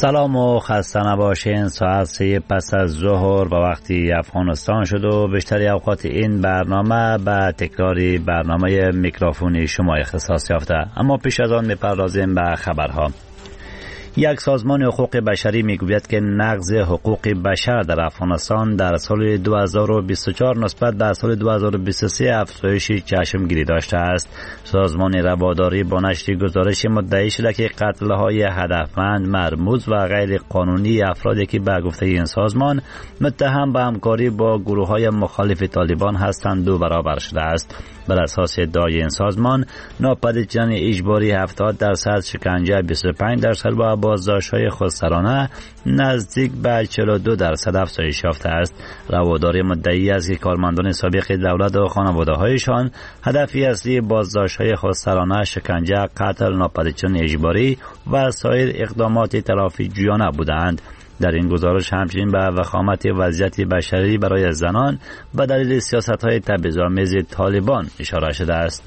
سلام و خسته نباشین. ساعت 3 پس از ظهر و وقتی افغانستان شد و بیشتری اوقات این برنامه به تکراری برنامه میکروفونی شما اختصاص یافته. اما پیش از آن میپردازیم به خبرها. یک سازمان حقوق بشری میگوید که نقض حقوق بشر در افغانستان در سال 2024 نسبت به سال 2023 افزایش چشمگیری داشته است. سازمان رواداری با نشر گزارش مدعی شده که قتل‌های هدفمند، مرموز و غیر قانونی افرادی که به گفته این سازمان متهم به همکاری با گروه‌های مخالف طالبان هستند 2 برابر شده است. بر اساس ادعای این سازمان، ناپدید شدن اجباری 70%، شکنجه 25% و بازداشت‌های خودسرانه نزدیک به 42% افزایش یافته است. رواداری مدعی است که کارمندان سابق دولت و خانواده‌هایشان هدفی اصلی بازداشت‌های خودسرانه، شکنجه، قتل، ناپدید شدن اجباری و سایر اقدامات تلافی‌جویانه بودند. در این گزارش همچنین به وخامت وضعیت بشری برای زنان به دلیل سیاست‌های تبعیض‌آمیز طالبان اشاره شده است.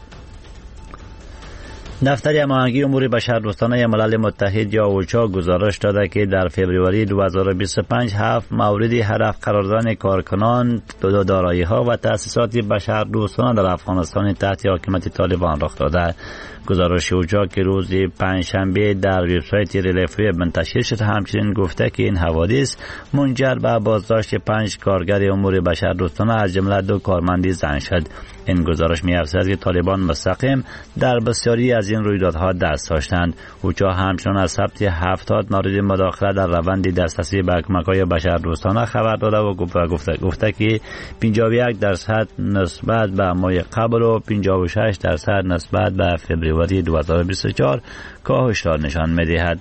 دفتر هماهنگی امور بشردوستانه ملل متحد یا اوچا گزارش داده که در فوریه 2025 7 مورد هدف قرار دادن کارکنان، دارایی‌ها و تأسیسات بشردوستانه در افغانستان تحت حاکمیت طالبان رخ داده. گزارش اوچا که روز پنجشنبه در وبسایت ریلیفی منتشر شد همچنین گفته که این حوادث منجر به بازداشت 5 کارگر امور بشردوستانه از جمله 2 کارمند زن شد. این گزارش می‌افزاید که طالبان مستقیم در بسیاری از این رویدادها دست داشتند. اوچا همچنین از ثبت 70 مورد مداخله در روند دسترسی به کمک‌های بشردوستانه خبر داده و گفته که 51% نسبت به ماه قبل و 56% نسبت به فوریه 2024 کاهش را نشان می‌دهد.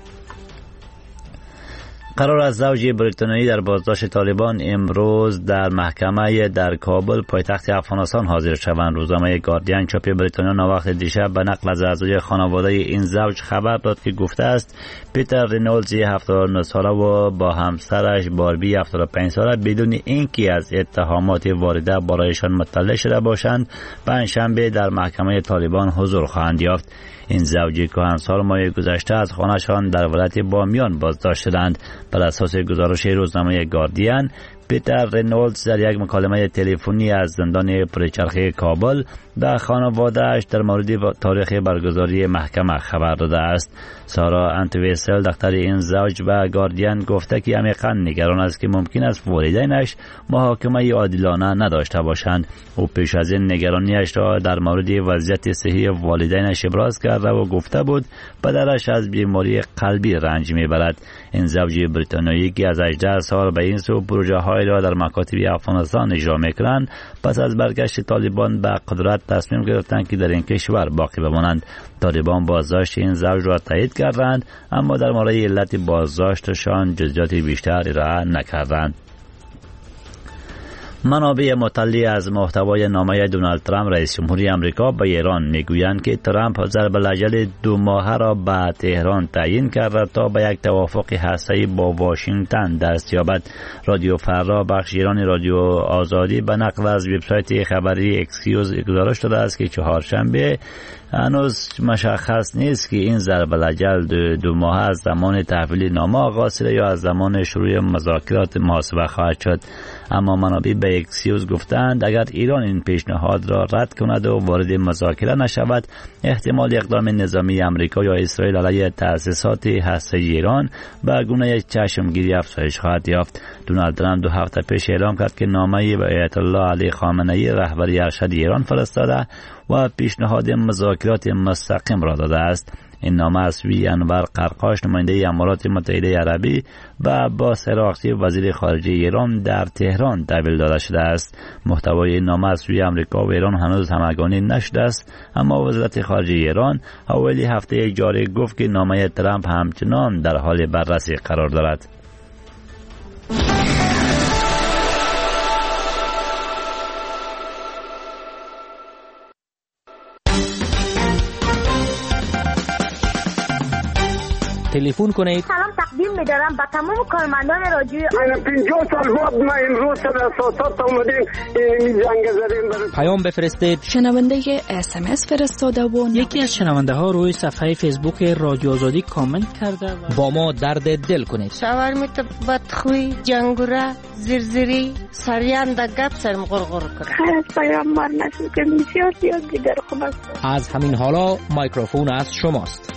قرار است زوج بریتانیایی در بازداشت طالبان امروز در محکمه در کابل پایتخت افغانستان حاضر شوند. روزنامه گاردین چاپ بریتانیا ناوقت دیشب به نقل از اعضای خانواده این زوج خبر داد که گفته است پیتر رینولدز 79 ساله و با همسرش باربی 75 ساله بدون اینکه از اتهامات وارده برایشان مطلع شده باشند پنجشنبه در محکمه طالبان حضور خواهند یافت. این زوج کهنسال ماه گذشته از خانه‌شان در ولایت بامیان بازداشت شدند. بر اساس گزارش روزنامه گاردین، پیتر رینولدز در یک مکالمه تلفنی از زندان پرچرخه کابل به خانواده‌اش در مورد تاریخ برگزاری محکمه خبر داده است. سارا انتویسل دختر این زوج به گاردین گفته که عمیقاً نگران است که ممکن است والدینش محاکمه عادلانه نداشته باشند. او پیش از این نگرانیش را در مورد وضعیت صحی والدینش ابراز کرده و گفته بود پدرش از بیماری قلبی رنج میبرد. این زوج بریتانیایی که از 18 سال به این سو پروژه‌های را در مکاتب افغانستان اجرا می‌کنند پس از برگشت طالبان به قدرت تصمیم گرفتند که در این کشور باقی بمانند. طالبان بازداشت این زوج را تایید کردند اما در مورد علت بازداشتشان جزئیات بیشتری ارائه نکردند. منابع مطلع از محتوای نامه دونالد ترامپ رئیس جمهوری آمریکا به ایران میگویند که ترامپ ضرب الاجل 2 ماهه را به تهران تعیین کرده تا به یک توافق هسته‌ای با واشنگتن دست یابد. رادیو فردا بخش ایرانی رادیو آزادی به نقل از وبسایت خبری اکسیوز گزارش داده است که چهارشنبه هنوز مشخص نیست که این ضرب الاجل 2 ماه از زمان تحویل نامه آغاز شده یا از زمان شروع مذاکرات محاسبه خواهد شد. اما منابع به اکسیوز گفتند اگر ایران این پیشنهاد را رد کند و وارد مذاکره نشود احتمال اقدام نظامی آمریکا یا اسرائیل علیه تأسیسات هسته‌ای ایران به گونه چشمگیری افزایش خواهد یافت. دونالد ترامپ 2 هفته پیش اعلام کرد که نامه‌ای به آیت الله علی خامنه‌ای رهبر ارشد ایران فرستاده و پیشنهاد مذاکرات مستقیم را داده است. این نامه از سوی انور قرقاش نماینده امارات متحده عربی و عباس عراقچی وزیر خارجه ایران در تهران تحویل داده شده است. محتوای این نامه از سوی آمریکا و ایران هنوز همگانی نشده است اما وزارت خارجه ایران حوالی هفته جاری گفت که نامه ترامپ همچنان در حال بررسی قرار دارد. تلفن کنید. سلام تقدیم می‌دارم به تمام کارمندان رادیو. 50 سال بعد ما امروز سر اساسات اومدیم این جنگ زدیم. پیام بفرستید. شنونده SMS فرستاده و یکی از شنونده ها روی صفحه فیسبوک رادیو آزادی کامنت کرده با ما درد دل کنید. شاورمیت بدخوی جنگوره زرزری سریان دا گپ سرم غرغر کرد. خیر از پیامبر نشد که بسیار دیگر خوب است. از همین حالا مایکروفون از شماست.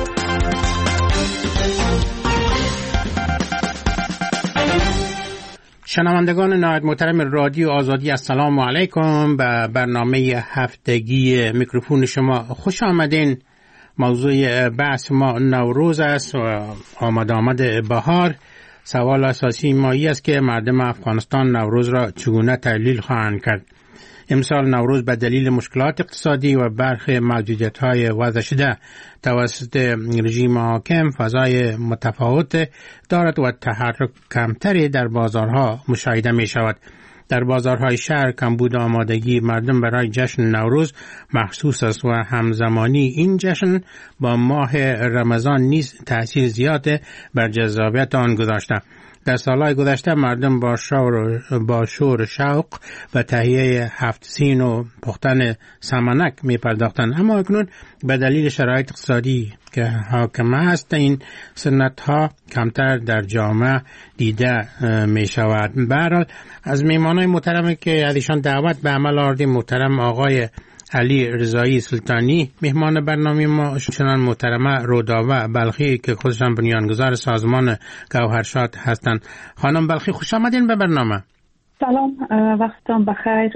شنوندگان نهایت محترم رادیو آزادی، السلام علیکم. به برنامه هفتگی میکروفون شما خوش آمدین. موضوع بحث ما نوروز است و آمد بهار. سوال اساسی ما است که مردم افغانستان نوروز را چگونه تحلیل خواهند کرد. امسال نوروز به دلیل مشکلات اقتصادی و برخی محدودیت‌های وضع شده توسط رژیم حاکم فضای متفاوت دارد و تحرک کمتری در بازارها مشاهده می شود. در بازارهای شهر کمبود آمادگی مردم برای جشن نوروز محسوس است و همزمانی این جشن با ماه رمضان نیز تأثیر زیاد بر جذابیت آن گذاشته. در سالهای گذشته مردم با شور شوق و تهیه هفت سین و پختن سمنک می پرداختند، اما اکنون به دلیل شرایط اقتصادی که حاکم است این سنت ها کمتر در جامعه دیده می شود. به هر حال از میهمانان محترم که ازشان دعوت به عمل آوردیم، محترم آقای علی رضایی سلطانی مهمان برنامه ما، چنان محترمه رودابه بلخی که خودشان بنیانگذار سازمان گوهرشاد هستند. خانم بلخی خوش آمدین به برنامه. سلام، وقتتان بخیر.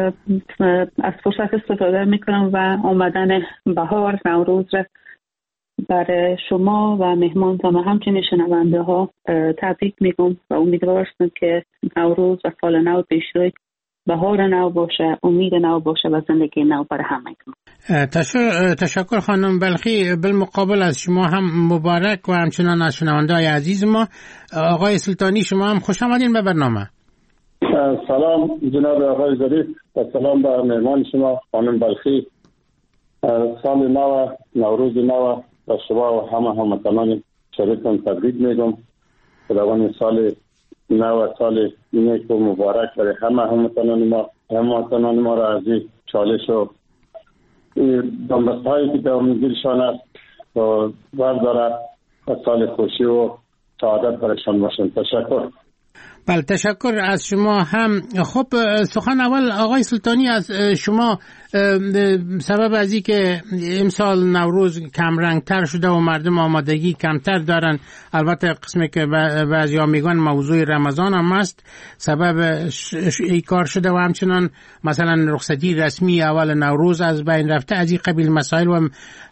از فرصت استفاده میکنم و آمدن بهار نوروز را برای شما و مهمان و همچنین شنونده ها تبریک میگم و امیدوار هستم که نوروز و سال نو پیشروی بهار نو باشه، امید نو باشه و زندگی نو برای همه. تشکر خانم بلخی. بالمقابل از شما هم مبارک و همچنان از شنونده‌های عزیز ما. آقای سلطانی شما هم خوش آمدین به برنامه. سلام جناب آقای ظریف و سلام به مهمان شما خانم بلخی. سال نو، نوروز نو و شما و همه هموطنان شریکم تبریک میگم. خداوند سال نو سال نیک و مبارک برای همه هموطنان ما را از این چالش و دنبستهایی که دامنگیرشان است و برداره و سال خوشی و سعادت برایشان باشند. تشکر. بله تشکر از شما هم. خب سخن اول آقای سلطانی از شما. سبب از این که امسال نوروز کم رنگتر شده و مردم آمادگی کمتر دارن، البته قسمی که بعضیا میگن موضوع رمضان هم است سبب ای کار شده و همچنان مثلا رخصتی رسمی اول نوروز از بین رفته. از این قبیل مسائل و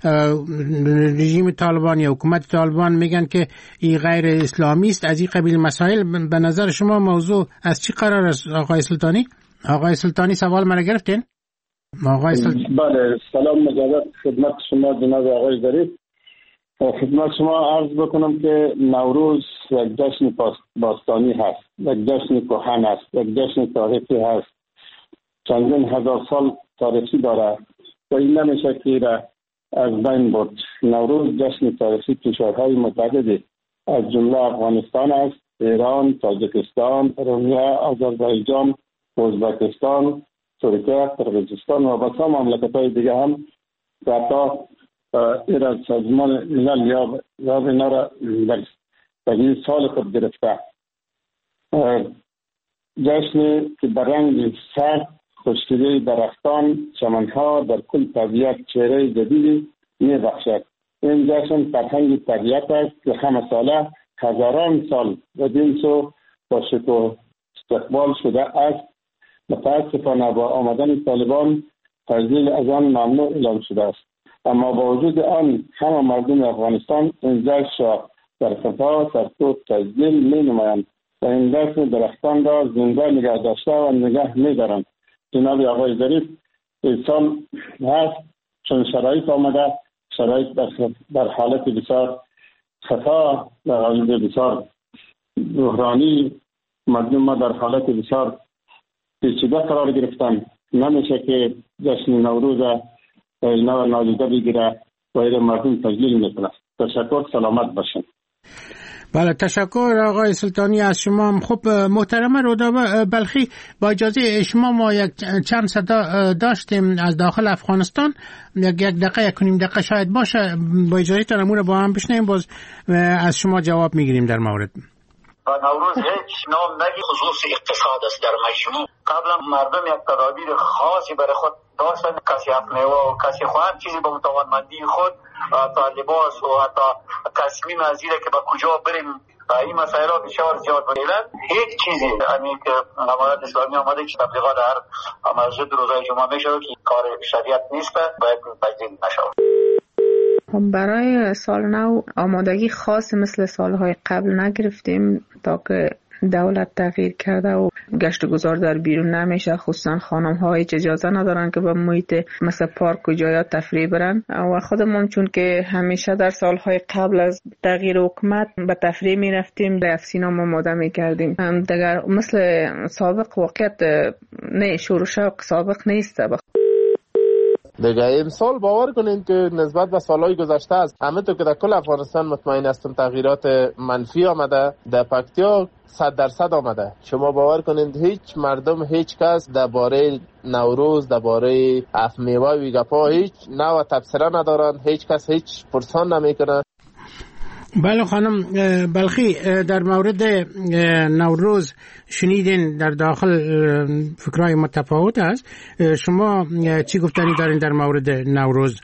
رژیم طالبان یا حکومت طالبان میگن که این غیر اسلامی است. از این قبیل مسائل به نظر شما موضوع از چی قرار است آقای سلطانی؟ آقای سلطانی سوال مرا گرفتین؟ بله، سلام مجدد خدمت شما جناب آقای ظریف. خدمت شما عرض بکنم که نوروز یک جشن باستانی هست، یک جشن کهن است، یک جشن تاریخی هست، چندین هزار سال تاریخی داره و این نمیشه که را از بین برد. نوروز جشن تاریخی کشورهای متعددی از جمله افغانستان است، ایران، تاجیکستان، روسیه، آذربایجان، ازبکستان، ترکیه، قرقیزستان و بسیار مملکت‌های دیگه هم تا ایران سازمان ملل یا اینا را در این سال خود گرفته. جشنی که به رنگ سرد، خشکیدگی درختان، چمنها در کل طبیعت چهره جدیدی می‌بخشد. این جشن فرهنگ طبیعت است که همه ساله هزاران سال و دینسو با شکوه استقبال شده است. متاسفانه با آمدن طالبان تجلیل از آن ممنوع اعلام شده است، اما با وجود آن همه مردم افغانستان این جشن را در خفا سرکوب تجلیل می نمایند و این جشن درختان را زنده نگه داشته و نگه می دارند. جناب آقای ظریف این سال هست چون شرایط آمده، شرایط در حالت بسیار خطا، در حالت بسیار بحرانی، مردم ما در حالت بسیار پیچیده قرار گرفتن. نمیشه که جشن نوروز نو نادیده بگیره و این مردم تجلیل میکنه. تشکر، سلامت باشین. بله تشکر آقای سلطانی از شما. خب محترم رودا بلخی، با اجازه شما ما یک چند صدا داشتیم از داخل افغانستان، یک دقیقه یک نیم دقیقه شاید باشه، با اجازهتون امور با هم بشنیم، باز از شما جواب میگیریم در مورد. نوروز هیچ نام نگی خصوص اقتصاد است. در مجموع قبلا مردم یک تدابیر خاصی برای خود داشتن، کسی افنیوا و کسی خواهد چیزی به توانمندی خود تا لباس و حتی تصمیم از اینه که به کجا بریم این مسائل ها بسیار زیاد بودن. هیچ چیزی همین که امارات اسلامی آمده که تبلیغات هر مسجد روزای جمعه میشه که کار شریعت نیست، باید پذیرا نشود. برای سال نو آمادگی خاص مثل سالهای قبل نگرفتیم تا که دولت تغییر کرده و گشت و گذار در بیرون نمیشه، خصوصا خانم ها هیچ اجازه ندارن که به محیط مثل پارک و جایات تفریح برن و خودمون چون که همیشه در سالهای قبل از تغییر حکومت به تفریح میرفتیم در سینما آماده میکردیم دیگر مثل سابق واقعیت نه شور و شوق سابق نیست. دیگه امسال باور کنین که نسبت به سالهای گذشته است همه تو که در کل افغانستان مطمئن هستم تغییرات منفی آمده، در پکتیا 100% آمده. شما باور کنین هیچ مردم هیچ کس درباره نوروز درباره افمیوه و گپا هیچ نوع تبصره ندارن، هیچ کس هیچ پرسان نمیکنه. بله خانم بلخی، در مورد نوروز شنیدین در داخل فکرهای متفاوت است، شما چی گفتنی دارین در مورد نوروز؟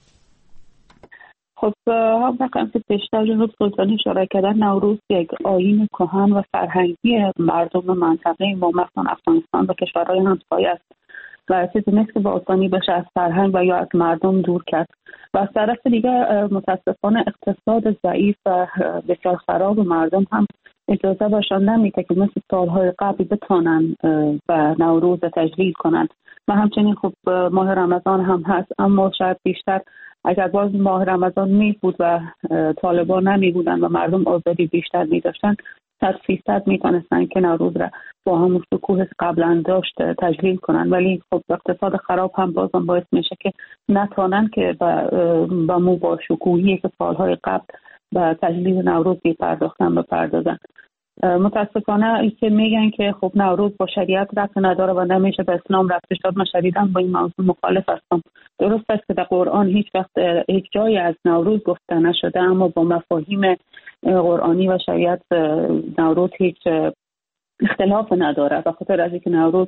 خب واقعا که پیشتر جناب سلطانی اشاره کردن، نوروز یک آیین کهن و فرهنگی مردم منطقه ما مثلا افغانستان و کشورهای همسایه است و چیزی نیست که با آسانی بشه از فرهنگ و یا از مردم دور کرد. و از طرف دیگر متاسفانه اقتصاد ضعیف و بسیار خراب مردم هم اجازه باشن نمیده که مثل سالهای قبل بتانن و نوروز تجلیل کنند. و همچنین خب ماه رمضان هم هست، اما شاید بیشتر اگر باز ماه رمضان می بود و طالبان نمی بودن و مردم آزادی بیشتر می داشتن 100% می تونستن که نوروز را با همون شکوه قبلا داشت تجلیل کنن. ولی خب اقتصاد خراب هم بازم باعث میشه که نتونن که با مو با شکوهی که سالهای قبل به تجلیل نوروز بپردازن. متاسفانه ای که میگن که خب نوروز با شریعت ربط نداره و نمیشه به اسلام ربطش داد، من شدیداً با این موضوع مخالف هستم. درست است که در قرآن هیچ وقت هیچ جایی از نوروز گفته نشده، اما با مفاهیم قرآنی و شریعت نوروز هیچ اختلاف نداره. به خاطر از اینکه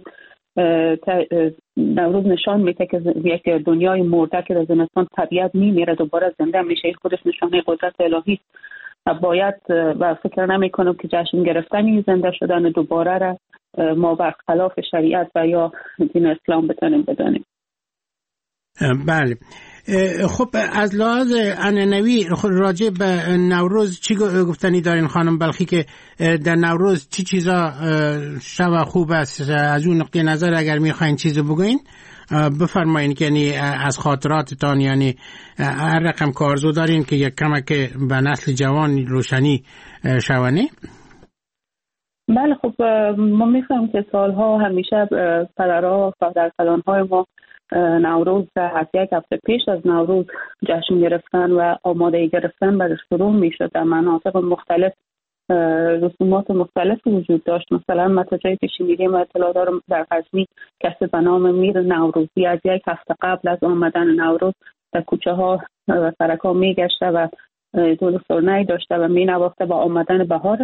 نوروز نشان میده که یک دنیای مرده که در زمستان طبیعت میمیره دوباره زنده میشه، این خودش نشانه قدرت الهی است و باید و فکر نمی کنم که جشن گرفتنی زنده شدن دوباره را ما برخلاف شریعت و یا دین اسلام بتونیم بدانیم. بله خب از لحاظ عنعنوی راجع به نوروز چی گفتنی دارین خانم بلخی که در نوروز چی چیزا شب خوب است؟ از اون نقطه نظر اگر میخواین چیزی بگوین بفرمایین که یعنی از خاطراتتان، یعنی هر رقم که آرزو دارین که یک کمک به نسل جوان روشنی شونه. بله خب ما میفهمیم که سالها همیشه پدرها در سالانهای ما نوروز از یک هفته پیش از نوروز جشن گرفتن و آماده گرفتن برای شروع میشد. در مناطق مختلف رسومات مختلف وجود داشت. مثلا متجایی که شنیدیم و اطلاع دارم در غزنی کسی به نام میر نوروزی از یک هفته قبل از آمدن نوروز در کوچه ها و سرک ها میگشته و دول سرنه‌ای داشته و مینواخته با آمدن بهار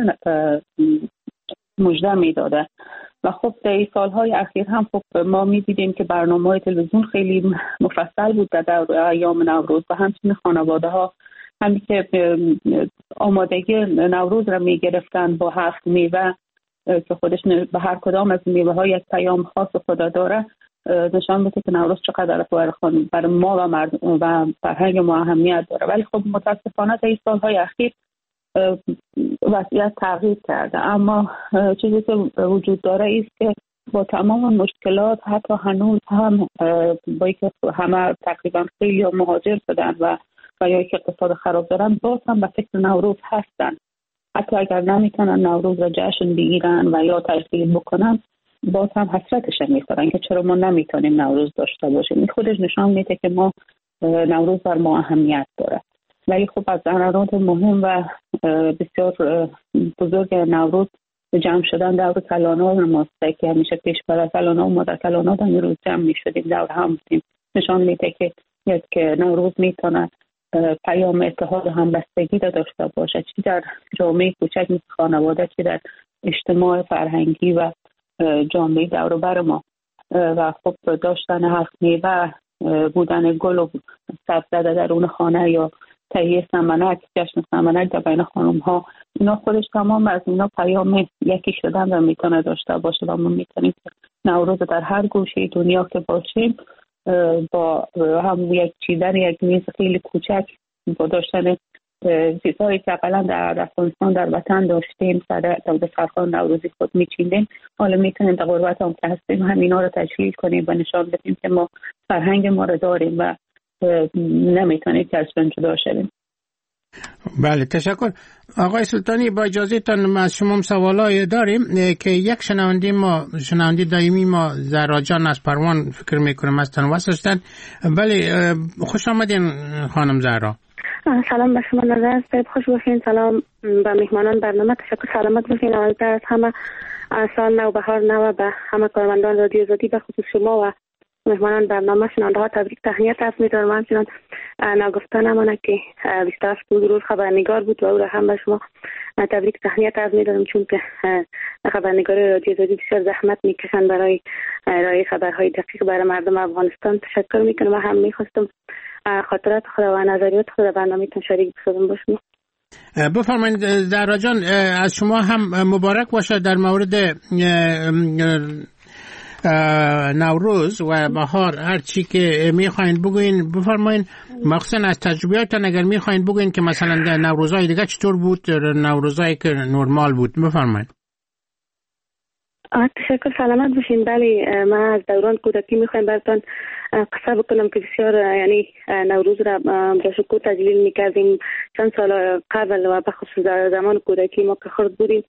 مژده میداده. و خب در این سالهای اخیر هم خب ما میدیدیم که برنامه‌های تلویزیون خیلی مفصل بود در ایام نوروز و همچنین خانواده ها همین که آمادگی نوروز را میگرفتن با 7 میوه که خودش به هر کدام از میوه ها یک پیام خاص خدا داره، نشان میده که نوروز چقدر برای ما و مردم و فرهنگ ما اهمیت داره. ولی خب متاسفانه در این سالهای اخیر وضعیت تغییر کرده، اما چیزی که وجود داره است که با تمام مشکلات حتی هنوز هم با اینکه همه تقریبا خیلی مهاجر شدن و یا که اقتصاد خراب دارن باز هم به فکر نوروز هستن. حتی اگر نمیتونن نوروز را جشن بگیرن و یا تجلیل بکنن باز هم حسرتش میخورن که چرا ما نمیتونیم نوروز داشته باشیم. این خودش نشان میده که ما نوروز بر ما اهمیت داره. ولی خب از عناصر مهم و بسیار بزرگ نوروز جمع شدن دور کلانا ماست که همیشه پیش برای کلانا و مادر کلانا در روز جمع می شدیم دور هم بودیم. نشان میده که نوروز میتونه پیام اتحاد و همبستگی داشته باشه، چی در جامعه کوچک مثل خانواده، چی در اجتماع فرهنگی و جامعه دور بر ما. و خب داشتن هر میوه، بودن گل و سبزه در اون خانه یا تهیه سمنک، جشن سمنک در بین خانم ها، اینا خودش تمام از اینا پیام یکی شدن و میتونه داشته باشه و ما میتونیم نوروز در هر گوشه دنیا که باشیم با هم یک چیدن یک میز خیلی کوچک با داشتن چیزهایی که اقلا در افغانستان در وطن داشتیم سر سرخان نوروزی خود میچیندیم، حالا میتونیم در غربت هم که هستیم همینا رو تشکیل کنیم و نشان بدیم که ما فرهنگ ما رو داریم و نمیتونیم که از جدا شدیم. بله تشکر. آقای سلطانی با اجازه تان از شما سوالای داریم که یک شنونده دائمی ما زهرا جان از پروان فکر میکنم از تن وصل شدن. بله خوش آمدین خانم زهرا. سلام به شما نظر صاحب، خوش باشین. سلام به مهمانان برنامه، تشکر، سلامت باشین. اولتر از همه سال نو، بهار نو به همه کارمندان رادیو آزادی، به خصوص شما و مهمانان برنامه شنونده ها تبریک تهنیت عرض می‌کنم. همچنان نگفته نمانه که 28 روز خبرنگار بود و او را هم به شما تبریک تهنیت عرض می‌کنم، چون که خبرنگار رادیو آزادی بسیار زحمت می‌کشند برای ارائه خبرهای دقیق برای مردم افغانستان. تشکر می‌کنم و هم می‌خواستم خاطرات خود و نظریات خود در برنامه‌تون شریک باشم. بفرمایید زهرا جان، از شما هم مبارک باشه در مورد نوروز و بهار. هر چی که میخواین بگوین بفرمایید، مخصوصا از تجربیاتتان اگر میخواین بگوین که مثلا در نوروزهای دیگه چطور بود، نوروزهایی که نرمال بود، بفرمایید. تشکر، سلامت باشین. بله، من از دوران کودکی میخوایم براتون قصه بکنم که بسیار یعنی نوروز را با شکوه تجلیل میکردیم چند سال قبل و به خصوص در زمان کودکی ما که خرد بودیم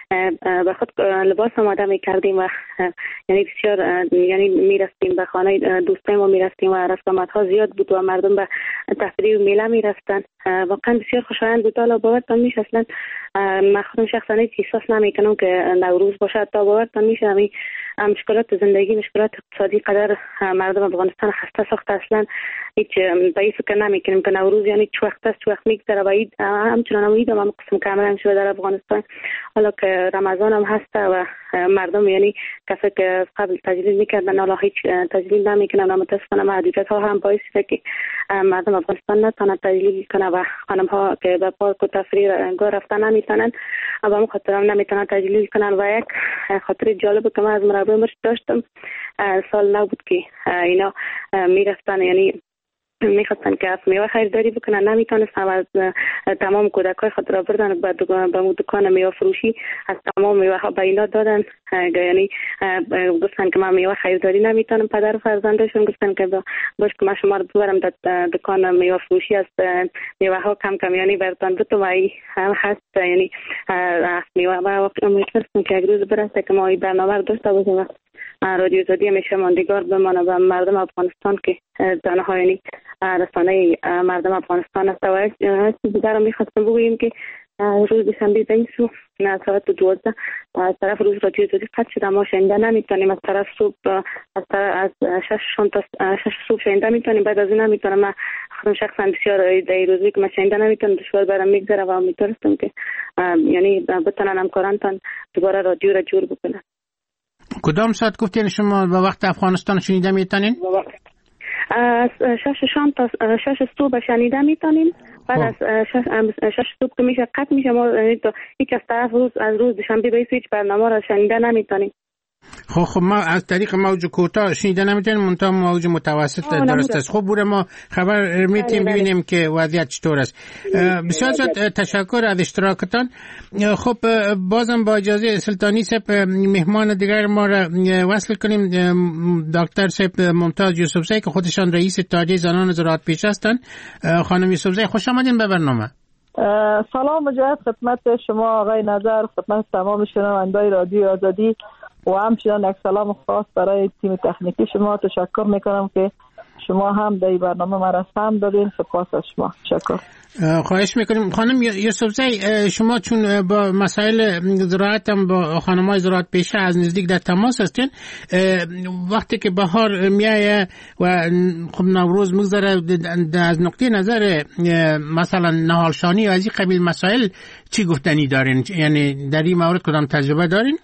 به خود لباس آماده میکردیم و یعنی بسیار یعنی میرفتیم به خانه دوستای ما میرفتیم و رسومات ها زیاد بود و مردم به تفریح و میله میرفتن. واقعا بسیار خوشایند بود. حالا باورتان میشه اصلا من خودم شخصا هیچ احساس نمیکنم که نوروز باشه. تا باورتان میشه همین مشکلات زندگی، مشکلات اقتصادی قدر مردم افغانستان خسته ساخته، اصلا هیچ به این فکر نمیکنیم که نوروز یعنی چه وقت است، چه وقت میگذره و عید همچنان عید هم قسم کاملا شده در افغانستان. حالا که رمضان هم هست و مردم یعنی کسی که قبل تجلیل میکردن حالا هیچ تجلیل نمیکنن، متاسفانه محدودیت ها هم باعث شده که مردم افغانستان نتونن تجلیل کنن و خانم ها که به پارک و تفریح رفتن نمیتونن و به خاطر هم نمیتونن تجلیل کنن. و یک خاطر جالب که من از مربی مرش داشتم، سال نو بود که اینا میرفتن یعنی میخواستن که از میوه خریداری بکنن، نمیتونستن از تمام کودکای خود را بردن به دکان میوه فروشی، از تمام میوه ها به اینا دادن. یعنی گفتن که من میوه خریداری نمیتونم. پدر و فرزندشون گفتن که باش که من شما رو ببرم در دکان میوه فروشی، از میوه ها کم کم یعنی برتان بتو و هم هست یعنی از میوه و میتونستم که یک روز برسه که ما این برنامه رو داشته باشیم و رادیو آزادی همیشه ماندگار بمانه و مردم افغانستان که دانه ها یعنی رسانه مردم افغانستان است. و یک چیز دیگر رو میخواستم بگوییم که روز دوشنبه این سو ساعت 12 از طرف روز رادیو آزادی قطع شده، ما شنیده نمیتونیم. از طرف صبح از 6 صبح شنیده میتونیم، بعد از این نمیتونم. من خودم شخصا بسیار در روزی که من شنیده نمیتونم دشوار برام میگذره و امیدوارم که یعنی بتونن همکارانتان دوباره رادیو را جور بکنن. کدام ساعت گفتین شما به وقت افغانستان شنیده میتونین؟ از 6 شام تا 6 صبح شنیده میتونیم. بعد از 6 صبح که میشه قطع میشه، ما هیچ از طرف از روز دوشنبه به هیچ برنامه را شنیده نمیتونیم. خب ما از طریق موج کوتاه شنیده نمیتونیم، منتها موج متوسط درست است. خب بوده ما خبر میتیم ببینیم که وضعیت چطور است. بسیار زیاد تشکر از اشتراکتان. خب بازم با اجازه سلطانی صاحب مهمان دیگر ما را وصل کنیم، دکتر صاحب ممتاز یوسفزی که خودشان رئیس اتحادیه زنان زراعت پیش هستند. خانم یوسفزی خوش آمدین به برنامه. سلام مجدد خدمت شما آقای نظر، خدمت تمام شنوندگان رادیو آزادی و همچنان یک سلام خاص برای تیم تکنیکی شما. تشکر میکنم که شما هم در این برنامه مرا سهم دادین. سپاس از شما. شکر. خواهش میکنیم. خانم یوسفزئی، شما چون با مسائل زراعت هم با خانم‌های زراعت پیشه از نزدیک در تماس هستین، وقتی که بهار میایه و خب نوروز میگذره، از نقطه نظر مثلا نهالشانی و از این قبیل مسائل چی گفتنی دارین؟ یعنی در این مورد کدام تجربه دارین؟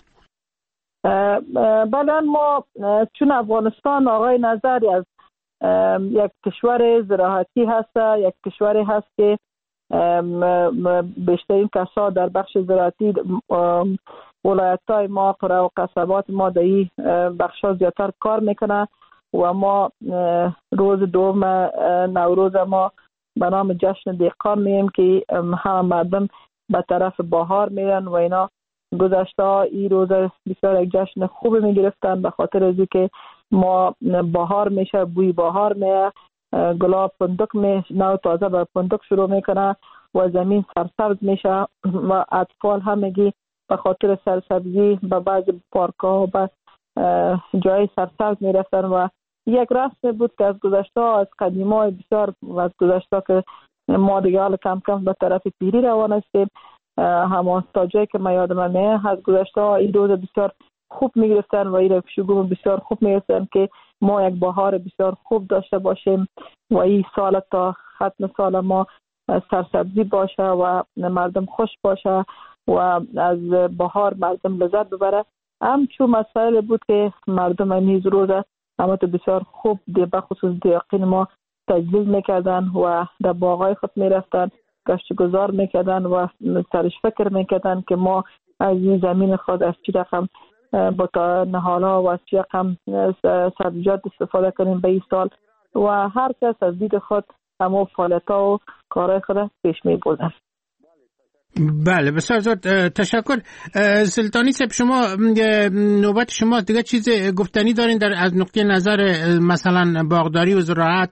بله، ما چون افغانستان آقای نظری از یک کشور زراعتی هست، یک کشوری هست که بیشترین کسا در بخش زراعتی ولایت‌های ما، قرى و قصبات ما در این بخش‌ها زیادتر کار میکنه و ما روز دوم نوروز ما به نام جشن دهقان میگیم که همه مردم به طرف بهار میرن و اینا. گذشته این روز بسیار یک جشن خوب میگرفتن به خاطر از که ما بهار میشه، بوی بهار میه، گلاب پندق نو تازه به پندق شروع میکنه و زمین سرسبز میشه و اطفال همگی به خاطر سرسبزی به بعض پارک‌ها و به جای سرسبز میرفتن و یک رسم بود که از گذشته از قدیمای بسیار و از گذشته که ما دیگه حال کم کم به طرف پیری روان هستیم. همان تا جایی که من یادم میاد از گذشته این روز بسیار خوب میگرفتن و این شگون بسیار خوب میگرفتن که ما یک بهار بسیار خوب داشته باشیم و این سال تا ختم سال ما سرسبزی باشه و مردم خوش باشه و از بهار مردم لذت ببره. همچون مسائل بود که مردم نیز روز اما تو بسیار خوب به خصوص دیاقین ما تجلیل میکردن و در باغای خود میرفتن، گشت گذار میکردن و سرش فکر میکردن که ما از این زمین خود از چی رقم با نهالها و از چی رقم سبزیجات استفاده کنیم به این سال و هر کس از دید خود همه فعالیت‌ها و کارهای خود پیش میبردن. بله، بسیار زیاد تشکر. سلطانی صاحب، شما نوبت شما دیگه چیز گفتنی دارین در از نقطه نظر مثلا باغداری و زراعت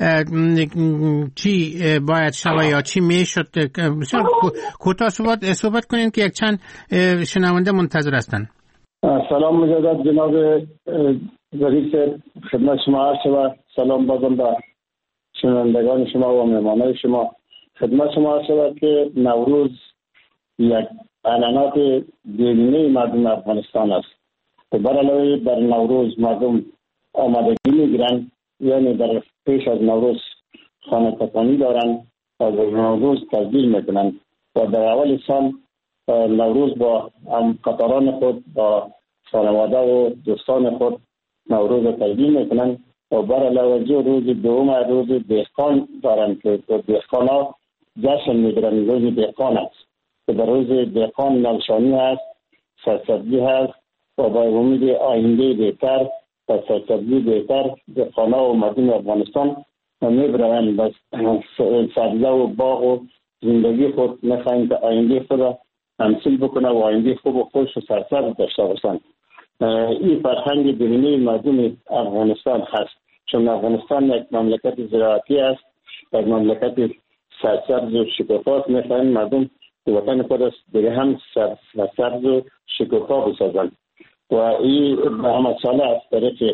چی باید شود یا چی میشد؟ بسیار کوتاه صحبت کنین که یک چند شنونده منتظر هستن. سلام مجدد جناب ظریف، خدمت شما عرض و سلام بازم به شنوندگان شما و مهمانان شما. خدمت شما عرض شود که نوروز یک اعلانات دینی مردم افغانستان است. بر علاوه بر نوروز مردم آمادگی میگیرن، یعنی در پیش از نوروز خانه پکانی دارن و در نوروز تجلیل میکنن و در اول سال نوروز با همکاران خود با خانواده و دوستان خود نوروز تجلیل میکنن و بر علاوه روز دوم روز دهقان دارن که دهقان ها جشن میگیرن. روز دهقان است که در روز دهقان نوشانی هست، سرسبزی هست و با امید آینده بهتر و سرسبزی بهتر دهقان ها و مردم افغانستان میبرن بس سبزه و باغ و زندگی خود میخواین که آینده خود را تمثیل بکنه و آینده خوب و خوش و سرسبز داشته باشن. این فرهنگ درونی مردم افغانستان هست، چون افغانستان یک مملکت زراعتی است، یک مملکت سرسبز و شکوفا. میخواین مردم وطن خود است دیگه هم سرسبز و شکوفا بسازن و این به همه ساله از طریق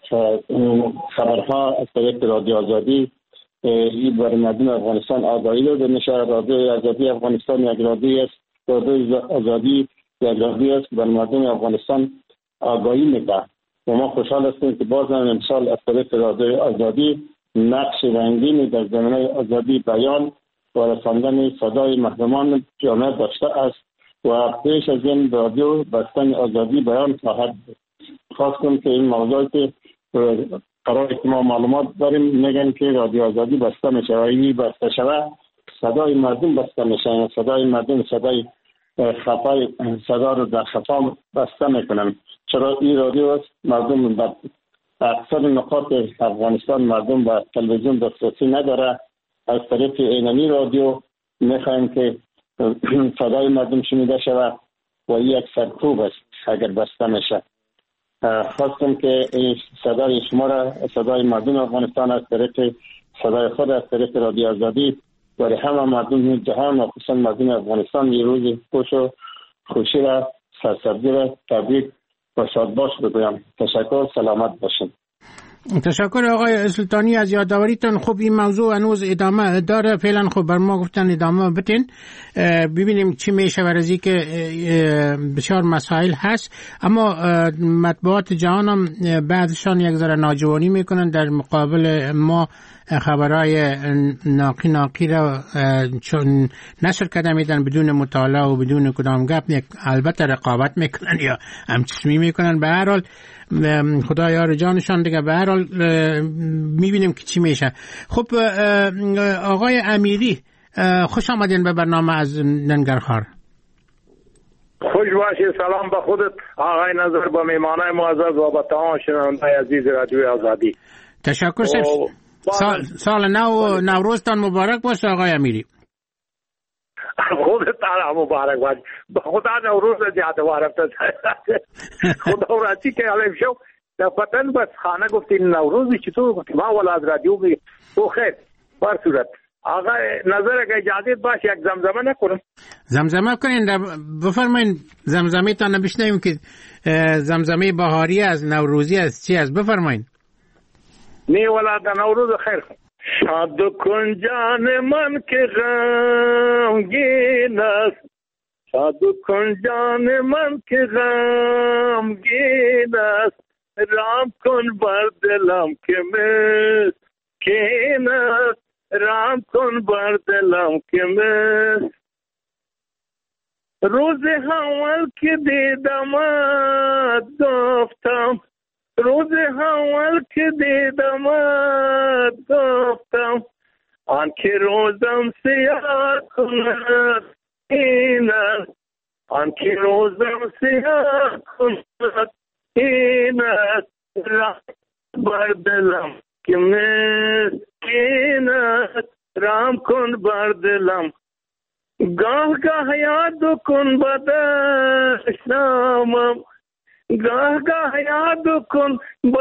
خبرها، از طریق رادیو آزادی این برای مردم افغانستان آگاهی داده میشه. رادیو آزادی افغانستان یک رادیو است، رادیو آزادی یک رادیو است که برای مردم افغانستان آگاهی میده و ما خوشحال هستیم که باز هم امسال از طریق رادیو آزادی نقش رنگینی در زمینه آزادی بیان و رساندن صدای مردمان جامعه داشته است و پیش از این رادیو بستن آزادی بیان خواهد بود. خواستم که این موضوعی که قرار که ما معلومات داریم میگن که رادیو آزادی بسته میشه و این بسته شود صدای مردم بسته میشه، صدای مردم صدای خفای صدا رو در خفا بسته میکنن. چرا این رادیو است مردم در اکثر نقاط افغانستان مردم با تلویزیون دسترسی نداره، از طریق اینمی رادیو میخوایم که صدای مردم شنیده شود و این یک سرکوب است اگر بسته میشه. خواستم که این صدای شما را، صدای مردم افغانستان از طریق صدای خود از طریق رادیو آزادی برای همه مردم جهان و خصوصا مردم افغانستان یه روز خوش و خوشی را، سرسبزی را تبریک و شادباش بگویم. تشکر، سلامت باشین. تشکر آقای سلطانی از یادآوریتون. خب این موضوع هنوز ادامه داره، فعلا خب بر ما گفتن ادامه بتین ببینیم چی میشه و از اینکه بسیار مسائل هست. اما مطبوعات جهان هم بعضشان یک ذره ناجوانی میکنن در مقابل ما خبرهای ناقی را چون نشر کرده میدن بدون مطالعه و بدون کدام گپ، البته رقابت میکنن یا همچنین میکنن. به هر حال خدا یار جانشان دیگه. به هر حال میبینیم که چی میشه. خب آقای امیری خوش آمدین به برنامه از ننگرهار. خوش باشید. سلام به خودت آقای نظر، با میمانای معزز و با تمام شنوندگان عزیز رادیو آزادی. تشکر. سال نوروزتان مبارک باشه آقای امیری. خودت مبارک باشه. خدا نوروز زیاده وارفته. خدا راضی که علیم شو در وطن بس خانه گفتین نوروزی چطور گفتیم ما ولا از رادیو بگیم تو خیر. بر صورت آقای نظر اگه اجازه باشه یک زمزمه نکنم. زمزمه کنین، بفرمایین. زمزمه تا نبشنیم که زمزمه بهاری از نوروزی از چی از بفرمایین. نی ولا در نوروز خیر. شاد کن جان من که غمگین است، شاد کن جان من که غمگین است، رام کن بر دلم که مسکین است، رام کن بر دلم که مسکین. روز اول که دیدمت گفتم، روز اول که دیدمت گفتم، آنکه روزم سیاه کند این است، آنکه روزم سیاه کند این است، رام بر دلم که مسکین است، رام کن بر دلم. گاه گاه یاد کن بدشنامم، گاه گاه یاد کن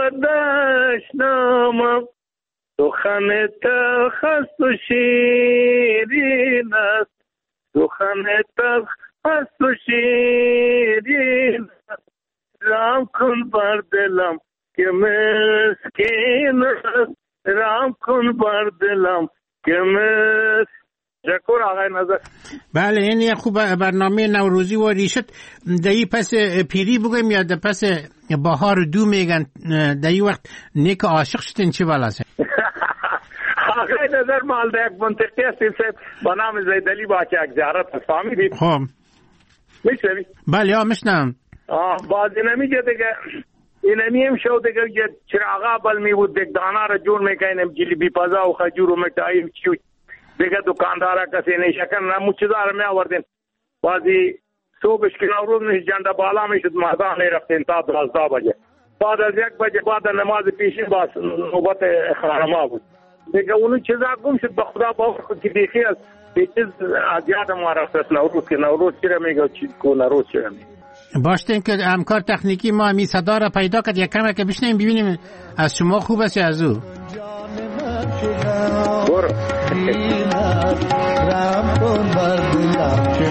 بدشنامم، سخن تلخ است و شیرین است، سخن تلخ است و شیرین است، رام کن بر دلم که مسکین است، رام کن بر دلم که مسکین. شکر آقای نظر. بله این یک خوب برنامه نوروزی و ریشت دایی پس پیری بگویم یا در پس بهار دو میگن دایی وقت نیک عاشق شدین چی بالاست؟ آقای نظر مال در یک منطقه هستیم با نام زیدلی با که یک زیارت هست فهمیدید؟ خب میشنوی؟ بله ها میشنم. بازی نمیگه دیگه اینمی هم شو دیگه چراغا بل می بود دیگه دانا را جور میکنیم جلیبی پزا و خجور و مٹائی چیوی دیگه دکاندارا کسی نیشکن نمو چیزا رو می آوردین. بازی صبحش که نوروز نیست جنده بالا میشد مهدان رفتین تا 12 بجه. بعد از 1 بجه بعد نماز پیشین باز نوبت خانما بود. دیگه اونو چیزا گم شد به خدا باور خود که دیخی از یه چیز از یاد ما رفت نوروز که نوروز چرا میگه چی کو نوروز چرا میگه. باشتین که همکار تکنیکی ما می صدا را پیدا کرد یک کمه که بشنیم ببینیم از شما خوب است یا از او. برو رام کن بر دلم که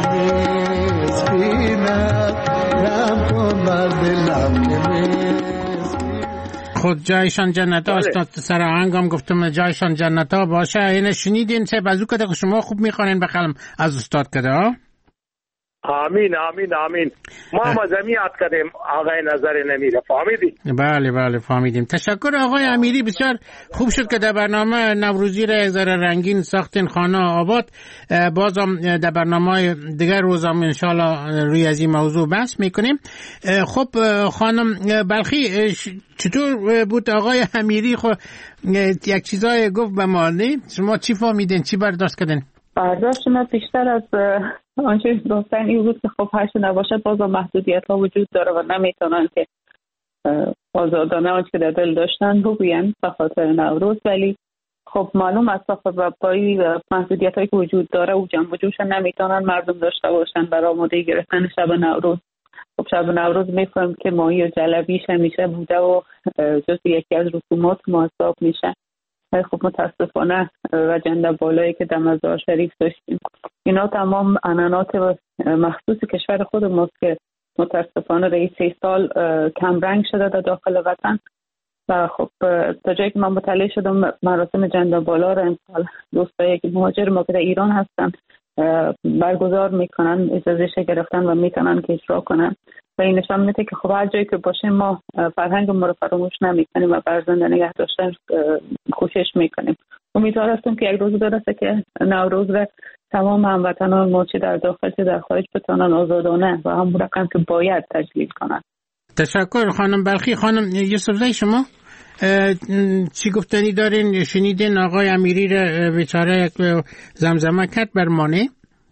مسکینم، رام کن بر دلم که مسکینم. خود جایشان جنت ها استاد سر آهنگم گفتم جایشان جنت ها باشه. اینه شنیدین چه بازو کده که شما خوب میخوانین بخلم از استاد کده ها. آمین آمین آمین. ما مزمیات کردیم آقای نظر نمیره فهمیدی؟ بله بله فهمیدیم. تشکر آقای امیری، بسیار خوب شد که در برنامه نوروزی را یک ذره رنگین ساختین خانه آباد. بازم در برنامه دیگر روزم انشالله روی از این موضوع بحث میکنیم. خب خانم بلخی چطور بود آقای امیری؟ خب یک چیزای گفت به ما، شما چی فهمیدین، چی برداشت کردین؟ برداشت من بیشتر از آنچه گفتن این بود که خب هرچه نباشد بازم محدودیت ها وجود داره و نمیتونن که آزادانه آنچه که در دل داشتن بگوین به خاطر نوروز، ولی خب معلوم است و با این محدودیت هایی که وجود داره و جنب و جوش نمیتونن مردم داشته باشن برای آماده گرفتن شب نوروز. خب شب نوروز میفهم که ماهی و جلبیش همیشه بوده و جز یکی از رسومات محسوب میشه. خب متاسفانه و جنده بالایی که در مزار شریف داشتیم اینا تمام عنعنات مخصوص کشور خود ماست که متاسفانه رئیس سال کم رنگ شده در داخل وطن و خب تا جایی که من مطلع شدم مراسم جنده بالا را امسال دوستایی که مهاجر ما که در ایران هستن برگزار میکنن، اجازه گرفتن و میتونن که اجرا کنن و این نشان میده که خب هر جایی که باشیم ما فرهنگ ما رو فراموش نمیکنیم و بر زنده نگه داشتن کوشش میکنیم. امیدوار هستم که یک روز برسه که نوروز را تمام هموطنان ما چه در داخل چه در خارج بتونن آزادانه و همون رقم که باید تجلیل کنن. تشکر خانم بلخی. خانم یوسفزای شما چی گفتنی دارین؟ شنیدین آقای امیری را بیچاره زمزمه کرد بر مانع؟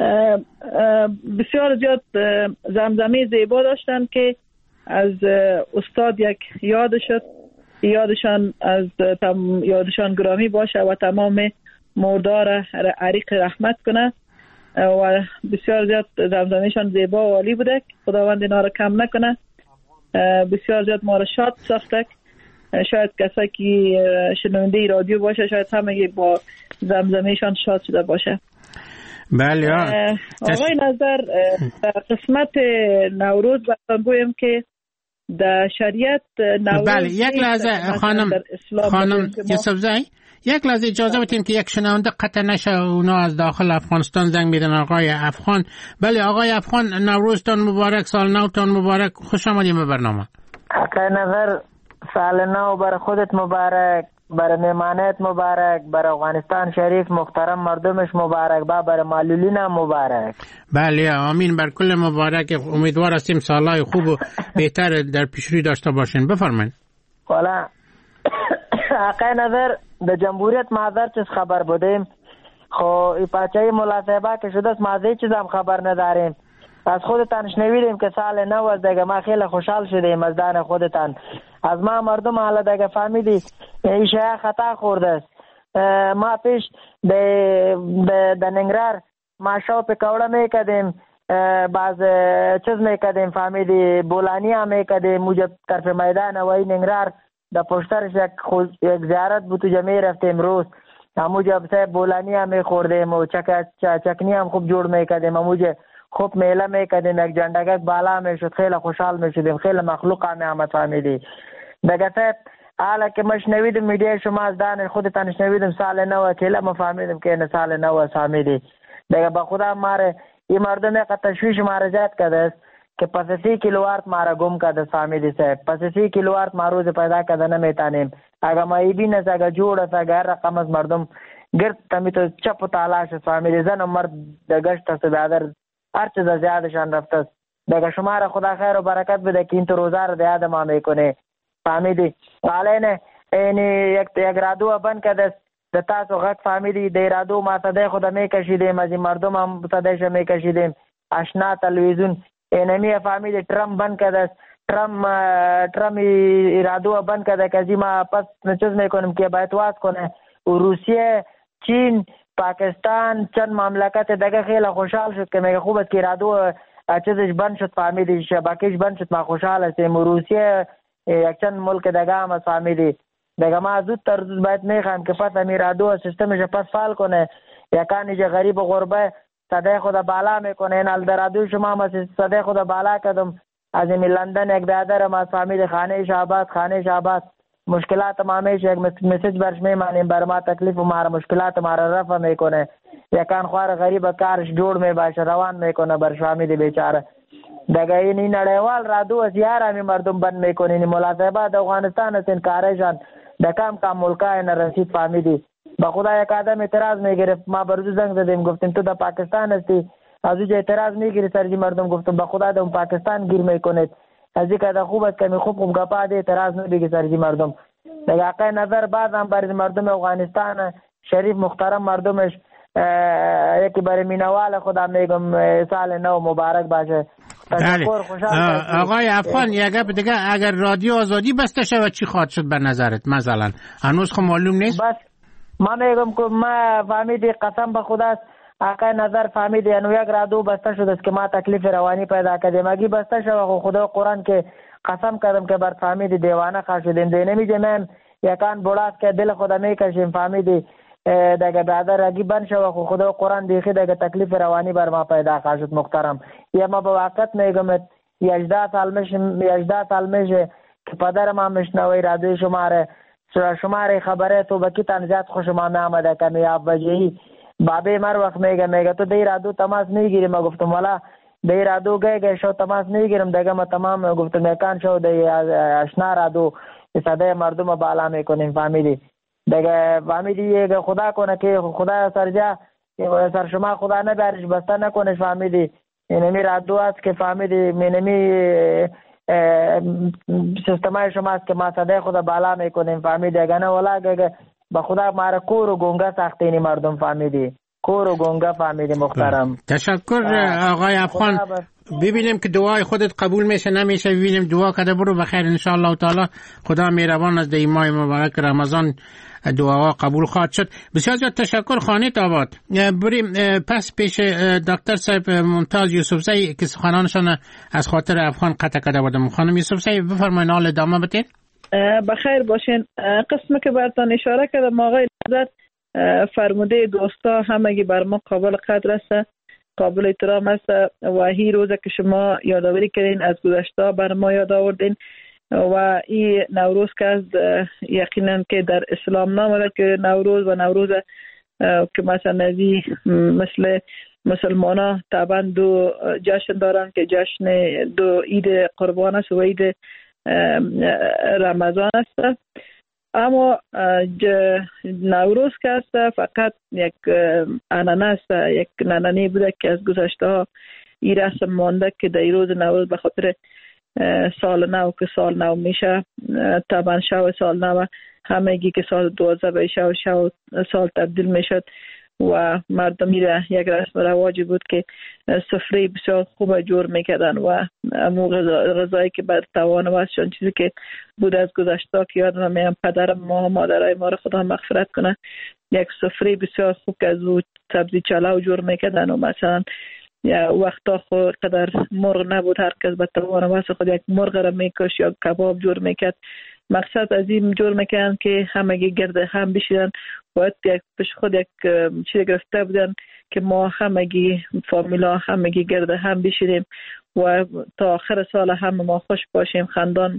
بسیار زیاد زمزمه زیبا داشتن که از استاد یک یاد شد، یادشان گرامی باشه و تمام مردار عریق رحمت کنه و بسیار زیاد زمزمهشان زیبا و عالی بوده. خداوند اینا رو کم نکنه. بسیار زیاد ما رو شاد ساخته. شاید کسایی که شنونده رادیو باشه شاید همه با زمزمهشان شاد شده باشه. بله. آقای نظر در قسمت نوروز براتون گویم که در شریعت نوروز بله یک لحظه خانم یوسفزای یک لحظه اجازه بدین که یک شنونده قطع نشه. اونا از داخل افغانستان زنگ میدن. آقای افغان. بله آقای افغان، نوروزتان مبارک، سال نوتان مبارک، خوش آمدید به برنامه. آقای نظر سال نو برای خودت مبارک، برای مهمانت مبارک، برای افغانستان شریف محترم مردمش مبارک، برای معلولین هم مبارک. بله آمین بر کل مبارک. امیدوار هستیم سالهای خوب و بهتر در پیشروی داشته باشین. بفرمایید. والا آقای نظر در جمهوریت مادر چیز خبر بودیم، خو ای پاچه ملاصبه که شده است مازه چیز هم خبر نداریم. از خودتان شنویدیم که سال نو از دیگه ما خیلی خوشحال شدیم از دان خودتان. از ما مردم حالا دیگه فهمیدی این شیعه خطا خورده است. ما پیش در ننگرار ما شو پکوڑا میکدیم، باز چیز میکدیم فهمیدی بولانی هم میکدیم موجب طرف میدان و این ننگرار در پشترش یک زیارت بود و جمعی رفتیم روز موجب سه بولانی هم میخوردیم و چکنی هم خوب جوڑ میکدیم موجب خوب میله میکدیم، یک جندگک بالا میشد، خیلی خوشحال میشدیم، خیلی مخلوق هم آمد فهمیدی. دیگه صاحب حالا که ما شنویدیم میډیا شما از دان خودتان شنویدیم سال نو اکیلا ما فهمیدیم که این سال نو فهمیدی. دیگه با خدا ماره این مردم که تشویش ماره زیاد کرده است که پس 30 کیلووات ماره گم کرده فهمیدی صاحب. پس 30 کیلووات ما روز پیدا کرده نمیتانیم. اگه ما ای بین است اگه جوړ است اگه هر رقم از مردم گرد تمی تو چپ و تالاش فهمیدی. زن و مرد گشت است دادر هر چیز زیادشان رفته است. دیگه شما را خدا خیر و برکت بده که این تو روزه را دیاد ما میکنه فهمیدی. حالا این یک رادیو بند کرده د تاسو غږ فهمیدی. د رادیو ما صدای خود میکشیدیم، از این مردم هم صدایش میکشیدیم. آشنا تلویزیون اینمی فهمیدی ترم بند کرده، ترم رادیو بند کرده که ما پس چیز میکنیم که باید واس کنه. و روسیه، چین، پاکستان چند مملکت دیگه خیلی خوشحال شد که میگه خوب است که رادیو چیزش بند شد فهمیدی، شبکهش بند شد. ما خوشحال هستیم. و روسیه یک چند ملک دیگه هم فهمیدی. دیگه ما زودتر باید میخوایم که پس امیر رادیو سیستمش پس فعال کنه. یکانی که غریب و غربه صدای خود بالا میکنه. این حال در رادیو شما ما صدای خود بالا کردم. از این لندن یک برادر ما فهمیدی خانه شعبات مشکلات ما همیشه یک مسیج برش میمانیم بر ما تکلیف و ما مشکلات ما را رفع میکنه. یکان خوار غریب کارش جوړ میباشه روان میکنه برش فهمیدی بیچاره. دیگه این نړیوال رادیو از یارمی مردم بند میکنه. این ملاصبات افغانستان است این کارشان در کام ملکای نرسید فهمیدی. با خدا یک آدم اعتراض میگرفت. ما برزو زنگ زدیم گفتیم تو در پاکستان هستی از اوجه اعتراض میگیری سرجی مردم گفتم با خدا در پاکستان گیر میکنید از این که خوب است که خوب گپا ده اعتراض نمیگی سرجی مردم. دیگه آقای نظر بعد هم برای مردم افغانستان شریف محترم مردمش یکی برای مینوال خدا میگم سال نو مبارک باشه. آقای افغان یک گپ دیگه، اگر رادیو آزادی بسته شود چی خواهد شد به نظرت مثلا؟ هنوز خب معلوم نیست. بس ما میگم که ما فهمیدی قسم به خدا آقای نظر فهمیدی انو یک رادیو بسته شده است که ما تکلیف روانی پیدا کردیم. اگه بسته شود خدا قرآن که قسم کردم که بر فهمیدی دیوانه خواهد شدیم. نمیجه من یکان بولاست که دل خدا میکشیم فهمیدی. دیگه بعدا رگی بند شو خو خدا قرآن دیخی دیگه تکلیف روانی بر ما پیدا خواهد محترم. یا ما با وقت میگم 18 سال میشه که پدرم هم میشنوی رادیو شماره خبره تو بکی تنزیت خوشم آمده که میاب وجهی بابی مر وقت میگه تو دی رادیو تماس میگیری. ما گفتم والا دی رادیو گه شو تماس میگیرم دیگه ما تمام گفتم میکان شو دی اشنا رادیو صدای مردم بالا میکنیم فهمیدی دیگه فهمیدی خدا کنه که خدا سرجا سر شما خدا نبرش بسته نکنش فهمیدی. اینمی رادیو است که فهمیدی اینمی سیستمای شما است که ما صدای خدا بالا میکنیم فهمیدی. اگه نه والا به خدا ماره کور و گونگه سخت اینی مردم فهمیدی کور و گونگه فهمیدی محترم. تشکر آقای افغان. ببینیم که دعای خودت قبول میشه نمیشه ببینیم دعا کرده برو بخیر ان شاء الله تعالی. خدا مهربان از دی ماه مبارک رمضان دعاها قبول خواهد شد. بسیار زیاد تشکر خانه آباد. بریم پس پیش دکتر صاحب ممتاز یوسفزئی که سخنانشان از خاطر افغان قطع کرده بودم. خانم یوسفزئی بفرمایید حال ادامه بدین. بخیر باشین. قسمی که براتون اشاره کردم آقای نظر فرموده دوستا همگی بر ما قابل قدر است قابل احترام است و این روزه که شما یادآوری کردین از گذشته بر ما یاد آوردین و این نوروز که از یقینا که در اسلام نامده که نوروز و نوروز که مثلا نزی مثل مسلمان ها طبعا دو جشن دارن که جشن دو عید قربان است و عید رمضان است. اما نوروز که است فقط یک عنعنه است یک نننی بوده که از گذشته ها این رسم مانده که در روز نوروز به خاطر سال نو که سال نو میشه طبعا شو سال نو همگی که سال 12 به شو سال تبدیل میشد و مردم میره یک رسم رواجی بود که سفره بسیار خوب جور میکردن و امو غذایی که بر توان واسشان چیزی که بود از گذشته که یادم میام پدرم ما مادرای ما رو خدا مغفرت کنه یک سفره بسیار خوب که از او سبزی چلاو جور میکردن و مثلا یا وقتا خود قدر مرغ نبود هر کس به توان واسه خود یک مرغ را میکش یا کباب جور میکرد. مقصد از این جور میکنن که همگی گرد هم بشیدن باید یک پیش خود یک چیز گرفته بودن که ما همگی فامیلا همگی گرد هم بشیدیم و تا آخر سال هم ما خوش باشیم خندان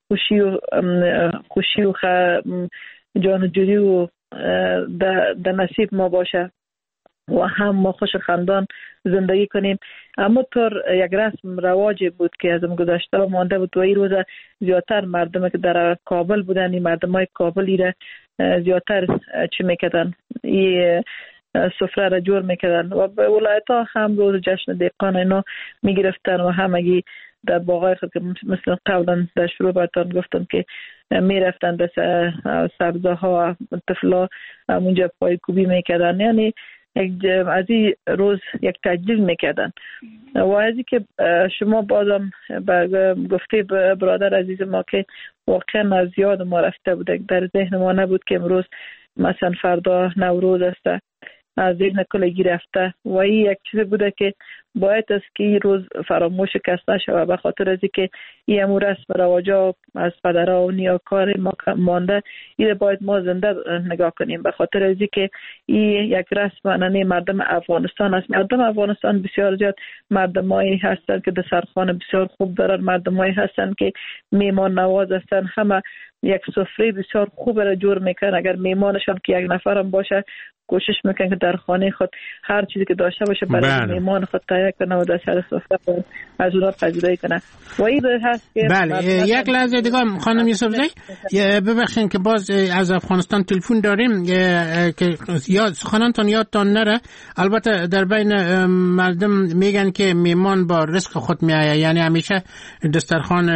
خوشی و جان جوری و در نصیب ما باشه و هم ما خوش خندان زندگی کنیم. اما طور یک رسم رواجی بود که از گذشته مانده بود و این روز زیادتر مردم که در کابل بودن این مردم های کابلی را زیادتر چی میکردن این سفره را جور میکردن و به ولایت ها هم روز جشن دهقان اینا میگرفتن و همگی در باغای خود که مثل قبلا در شروع براتون گفتم که میرفتن به سبزه ها طفلا اونجا پای کوبی میکردن یعنی از این روز یک تجلیل میکردن و از این که شما بازم گفته برادر عزیز ما که واقعا از یاد ما رفته بود در ذهن ما نبود که امروز مثلا فردا نوروز است از ذهن کلگی رفته و این یک چیز بوده که باید است که این روز فراموش کس نشود به خاطر از که این امور رسم رواجا از پدرها و نیاکار ما مانده این باید ما زنده نگاه کنیم به خاطر از که این یک رسم عنعنه مردم افغانستان است. مردم افغانستان بسیار زیاد مردمایی هستند که دسترخوان بسیار خوب دارن مردمایی هستند که میمان نواز هستند همه یک سفره بسیار خوب را جور میکنن اگر میمانشان که یک نفر هم باشه کوشش میکنن که در خانه خود هر چیزی که داشته باشه برای میمان خود تهیه کنه و در سر سفره از اونها پذیرایی کنه و این هست که بله یک لحظه دیگه خانم یوسفزئی ببخشید که باز از افغانستان تلفن داریم که یاد سخنانتون یادتان نره. البته در بین مردم میگن که میمان با رزق خود میآید یعنی همیشه دسترخوان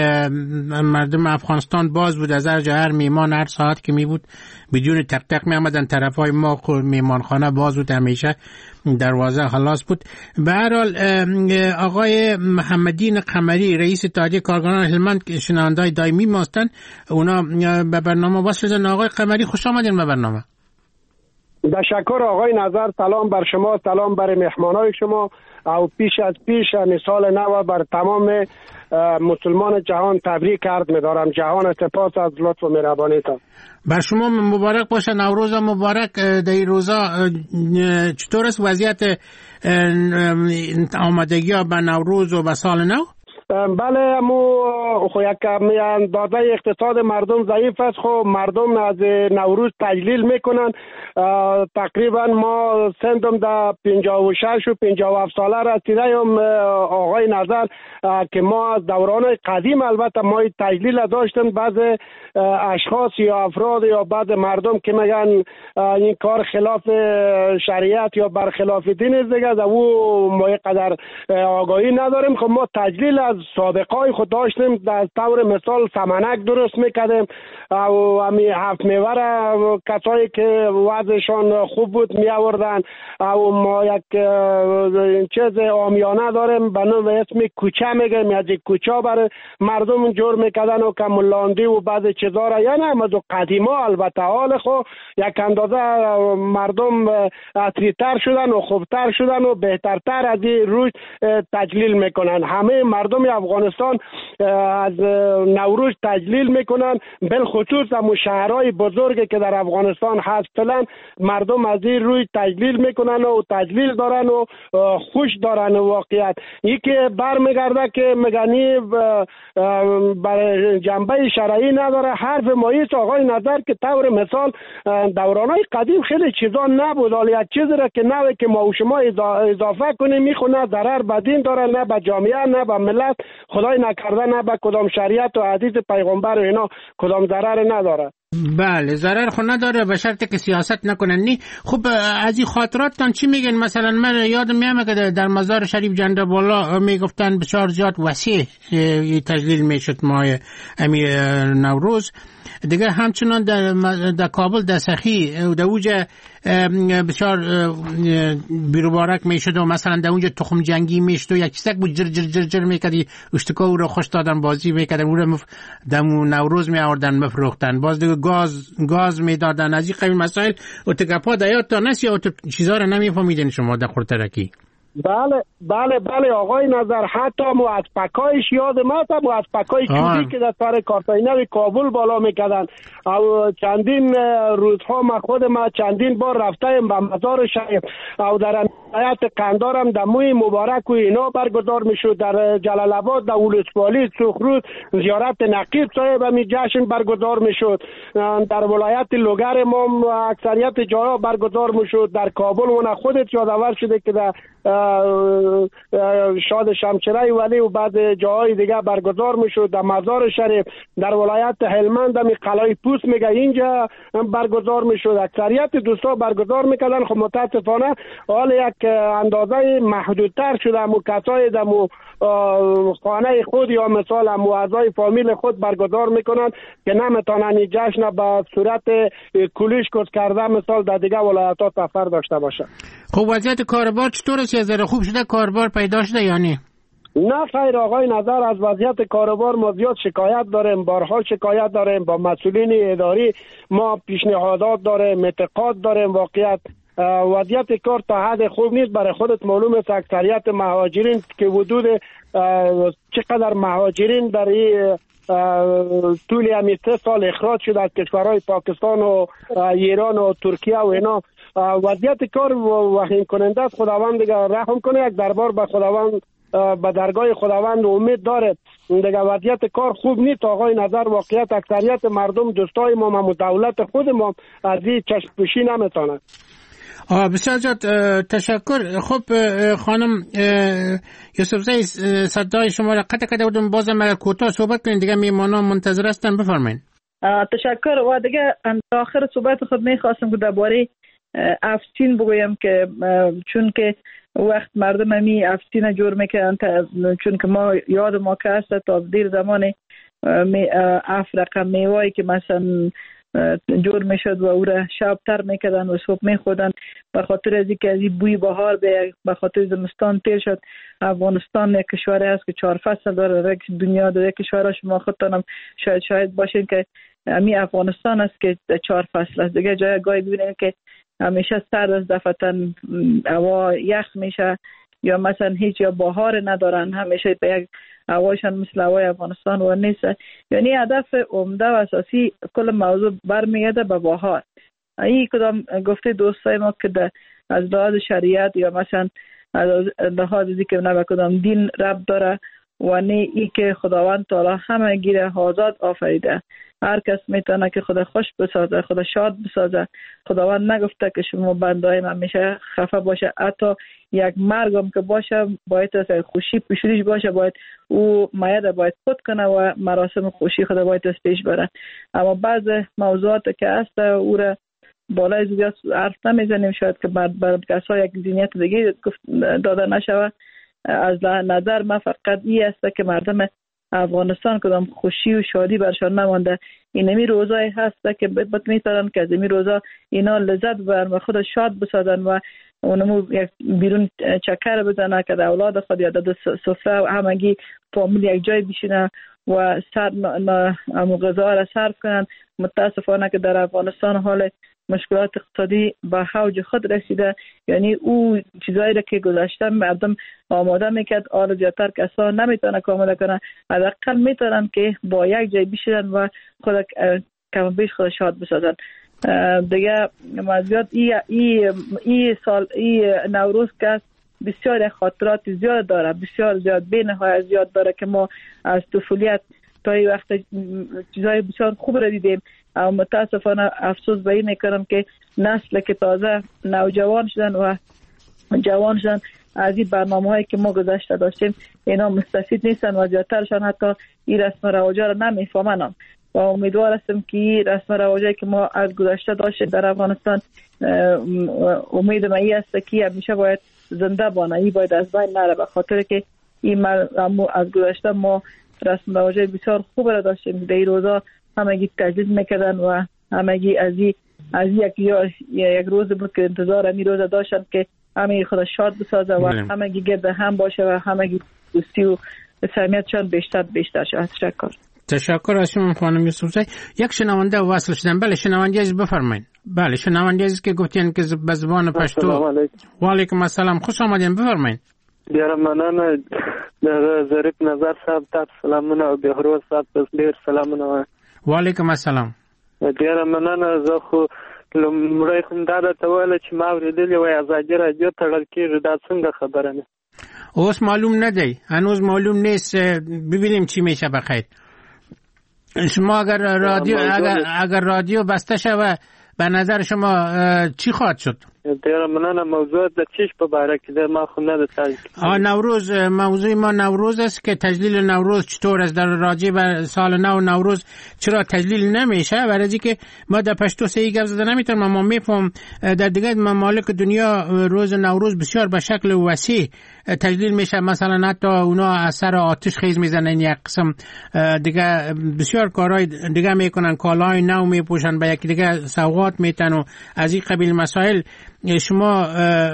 مردم افغانستان باز بود از هر میمان هر ساعت که می بود بدون تق تق می آمدن طرفای ما میمانخانه باز بود همیشه دروازه خلاص بود. به هر حال آقای محمدین قمری رئیس اتحادیه کارگران هلمند شنوندای دائمی ما هستند اونا به برنامه وصل شدن. آقای قمری خوش آمدین به برنامه. تشکر آقای نظر. سلام بر شما سلام بر مهمانای شما او پیش از پیش سال نو بر تمام مسلمان جهان تبریک عرض می‌دارم. جهان سپاس از لطف و مهربانیتان. بر شما مبارک باشه نوروز مبارک. در این روزا چطور است وضعیت آمادگی به نوروز و به سال نو؟ بله امو خو یک اندازه اقتصاد مردم ضعیف است. خب مردم از نوروز تجلیل میکنن. تقریبا ما سندم در 56 و 57 ساله رسیدیم آقای نظر که ما از دوران قدیم البته ما تجلیل داشتیم. بعض اشخاص یا افراد یا بعض مردم که میگن این کار خلاف شریعت یا برخلاف دین است دیگه، او ما قدر آگاهی نداریم. خب ما تجلیل از سابقای خود داشتیم. در طور مثال سمنک درست میکردیم و همی هفت میوه را کسایی که وضعشان خوب بود می آوردن. و ما یک چیز عامیانه داریم به نام اسم کوچه میگیم، از کوچه برای مردم جور میکردن و کمولاندی و بعض چیزا را، یعنی از قدیما البته حال خو یک اندازه مردم اصلی‌تر شدن و خوبتر شدن و بهترتر از این روز تجلیل میکنن. همه مردم افغانستان از نوروز تجلیل میکنن، بالخصوص هم شهرهای بزرگی که در افغانستان هست فعلا مردم از این روز تجلیل میکنن و تجلیل دارن و خوش دارن. واقعیت یکی برمیگرده که مگنی برای جنبه شرعی نداره. حرف ماییست آقای نظر که طور مثال دورانهای قدیم خیلی چیزا نبود، ولی یک چیزی را که نوی که ما و شما اضافه کنیم میخونه ضرر به دین داره، نه به جامعه، نه به ملت، خدای نکرده نه به کدام شریعت و حدیث پیغمبر و اینا کدام ضرر نداره. بله ضرر خود نداره به شرطی که سیاست نکنن. نی خب از این خاطراتتان چی میگن؟ مثلا من یادم میامه که در مزار شریف جنده بالا میگفتن بسیار زیاد وسیع تجلیل میشد ماه امیر نوروز. دیگه همچنان در کابل در سخی در اوجه بسیار بیروبارک میشد و مثلا در اونجا تخم جنگی میشد و یک چیزک بود جر جر جر جر میکردی اشتکا او را خوش دادن بازی میکردن او را در نوروز میآوردن مفروختن. باز دیگه گاز میدادن. از این قبیل مسائل و تگپا دیات تا نسی و چیزا را نمیفهمیدین شما در خورترکی. بله آقای نظر حتی مو از پکایش یاد ما تا مو از پکای چوبی که در سر کارتاینوی کابل بالا میکردن. او چندین روزها ما چندین بار رفتیم به مزار شریف او در ولایت قندارم در موی مبارک و اینا برگزار میشد. در جلال آباد در ولسوالی سخرود زیارت نقیب صاحب می جشن برگزار میشد. در ولایت لوگر ما اکثریت جاها برگزار میشد. در کابل اون خودت یادآور شده که در شاد شمشیره ولی و بعد جاهای دیگه برگزار میشد. در مزار شریف در ولایت هلمند می قلعه پوست میگه اینجا برگزار میشد. اکثریت دوستا برگزار میکردن. خب متاسفانه حال یک اندازه محدودتر شده. امو کسای دمو خانه خود یا مثال امو اعضای فامیل خود برگزار میکنن که نمیتونن این جشن به صورت کلیش کس کرده مثال در دیگه ولایت ها سفر داشته باشه. خب وضعیت کاربار چطور است؟ از خوب شده کاربار پیدا شده یا نه؟ نه خیر آقای نظر از وضعیت کاربار ما زیاد شکایت داریم، بارها شکایت داریم با مسئولین اداری. ما پیشنهادات داریم، انتقاد داریم. واقعیت وضعیت کار تا حد خوب نیست. برای خودت معلوم است اکثریت مهاجرین که حدود چقدر مهاجرین در این طول همین 3 سال اخراج شده از کشورهای پاکستان و ایران و ترکیه و اینا. وضعیت کار وخیم کننده است. خداوند دیگه رحم کنه. یک دربار به خداوند به درگاه خداوند امید داره. دیگه وضعیت کار خوب نیست آقای نظر. واقعیت اکثریت مردم دوستای ما و دولت خود ما از این چشم پوشی نمیتونن. بسیار زیاد تشکر. خب خانم یوسفزئی صدای شما را قطع بودم. بازم اگر کوتاه صحبت کنید دیگه میمانان منتظر هستن. بفرمایید. تشکر. و دیگه آخر صحبت خود میخواستم که درباره افسین بگویم که چون که وقت مردم همی افسین جور میکنن چون که ما یاد ما که هست تا دیر زمان رقم میوایی که مثلا جور میشد و او را شبتر میکردن و صبح میخودن به خاطر از اینکه از این بوی بهار به خاطر زمستان تیر شد. افغانستان یک کشور است که 4 فصل داره. دنیا داره کشورها شما خودتانم شاید باشین که همی افغانستان است که 4 فصل است. دیگه جای گاهی ببینید که همیشه سرد است، دفعتاً هوا یخ میشه یا مثلا هیچ یا بهار ندارن. همیشه به یک هواشان مثل هوای افغانستان و نیست. یعنی هدف عمده و اساسی کل موضوع برمیگرده به بهار. این کدام گفته دوستای ما که از لحاظ شریعت یا مثلا از لحاظ که نه به کدام دین ربط داره و نه ای که خداوند تعالی همه گیره آزاد آفریده. هر کس میتونه که خدا خوش بسازه، خدا شاد بسازه. خداوند نگفته که شما بندهای من میشه خفه باشه، حتی یک مرگم که باشه باید از خوشی پیشونیش باشه، باید او میاد باید خود کنه و مراسم خوشی خدا باید از پیش بره. اما بعض موضوعات که هست او را بالای زیاد حرف نمیزنیم، شاید که بر کسا یک ذهنیت دیگه داده نشوه. از نظر من فقط این است که مردم افغانستان کدام خوشی و شادی برشان نمانده. اینمی روزای هست که میتونن که از این روزا اینا لذت ببرن و خود شاد بسازن و اونمو یک بیرون چکر بزنه که در اولاد خود یا در سفره و همگی فامیل یک جای بشینه و غذا را صرف کنن. متاسفانه که در افغانستان حال مشکلات اقتصادی به اوج خود رسیده، یعنی او چیزایی را که گذشته مردم آماده میکرد حالا زیادتر کسا نمیتونه که آماده کنن، حداقل میتونن که با یک جای بشینن و خود کم بیش خود شاد بسازن. دیگه زیاد ای سال ای نوروز که بسیار خاطرات زیاد داره، بسیار زیاد بی‌نهایت زیاد داره که ما از طفولیت تا این وقت چیزای بسیار خوب را دیدیم. اما متاسفانه افسوس به این میکنم که نسل که تازه نوجوان شدن و جوان شدن از این برنامه هایی که ما گذشته داشتیم اینا مستفید نیستن و زیادترشان حتی این رسم و رواجا را نمیفهمن. و امیدوار هستم که این رسم و رواجایی که ما از گذشته داشتیم در افغانستان، امید من این است که همیشه باید زنده بانه، این باید از بین نره، به خاطر که این از گذشته ما رسم و رواجای بسیار خوب را داشتیم. در این روزا همگی تجدید میکردن و همگی از یک روز بود که انتظار این روز داشتن که همگی خدا شاد بسازه و همگی گرد هم باشه و همگی دوستی و صمیمیتشان بیشتر شد. تشکر از شما خانم یوسفزی. یک شنونده وصل شدن. بله شنونده عزیز بفرمایید. بله شنونده عزیز که گفتین که به زبان پشتو. و علیکم السلام، خوش آمدین، بفرمایید. ډیره مننه د ظریف نظر صاحب ته سلامونه او بهروز صاحب ته ډیر سلامونه. وعلیکم السلام. ډیره مننه. زه خو لومړی خو دا درته ویله چې ما اورېدلې وای ازادي راډیو تړل کېږي، دا څنګه خبره نه؟ اوس معلوم ندی، هنوز معلوم نیست، ببینیم چی میشه. بخیر شما اگر رادیو بسته شود به نظر شما چی خواهد شد؟ ډیره مننه. موضوع د چیش په باره کې ده، ما خو نه ده تایید. نوروز، موضوع ما نوروز است که تجلیل نوروز چطور است در راجع به سال نو نوروز چرا تجلیل نمیشه؟ برای که ما در پشتو سهی گپ زده نمیتونم، اما میفهم در دیگه ممالک دنیا روز نوروز بسیار به شکل وسیع تجلیل میشه. مثلا حتی اونا از سر آتش خیز میزنن، یک قسم دیگه بسیار کارهای دیگه میکنن، کالای نو میپوشن، به یکی دیگه سوغات میتن و از این قبیل مسائل. شما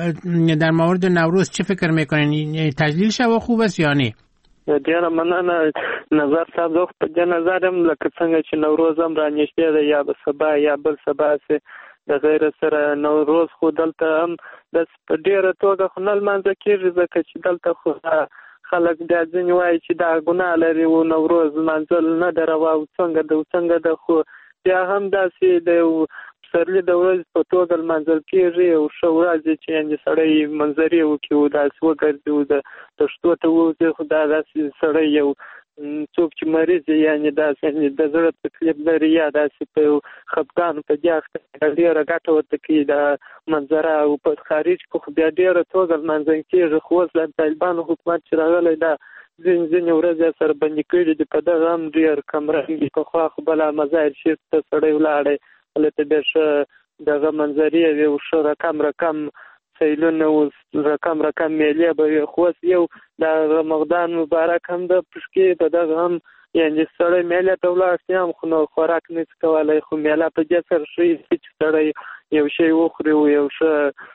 در مورد نوروز چه فکر میکنین؟ تجلیل شو خوب است یا نه؟ ډیره مننه نظر صاحب. زه په دې نظر یم لکه څنګه چې نوروز هم رانږدې دی، یا به سبا یا بل سبا سي د غیر سره نوروز خو دلته هم د په ډیره توګه خو نه لمانځه کېږي، ځکه چې دلته خو خلک بیا ځینې وایي چې دا ګناه لري و نوروز لمانځل نه ده روا او څنګه ده، خو بیا هم داسې د پسرلي د ورځې په توګه لمانځل کېږي. او ښه ورځ چې یعنې سړی منظرې وکړي او داسې وګرځي او د دښتو ته ووځي، خو دا داسې سړی یو څوک چې مریض یعنې داسې د زړه تکلیف لري یا داسې په یو خفګان په دې اخته ډېره ګټه ورته کوي دا منظره. او په خارج کې خو بیا ډېره توګه لمانځل کېږي، خو اوس د طالبانو حکومت چې راغلی دا ځینې ورځې سره بندي کړي دي، په دغه هم ډېر کمرنګي. پخوا خو بله مزار شریف ته سړی ولاړی، هلته بیا ښه دغه منظرې وې او ښه رقم سیلونه و رقم میلې به وي، خو اوس یو د رمضان مبارک هم د پشکې په دغه هم یعنې سړی میلې ته ولاړ شي هم خو نو خوراک نشي کولی، خو میله په دې سره ښه چې سړی یو شی وخوري او یو ښه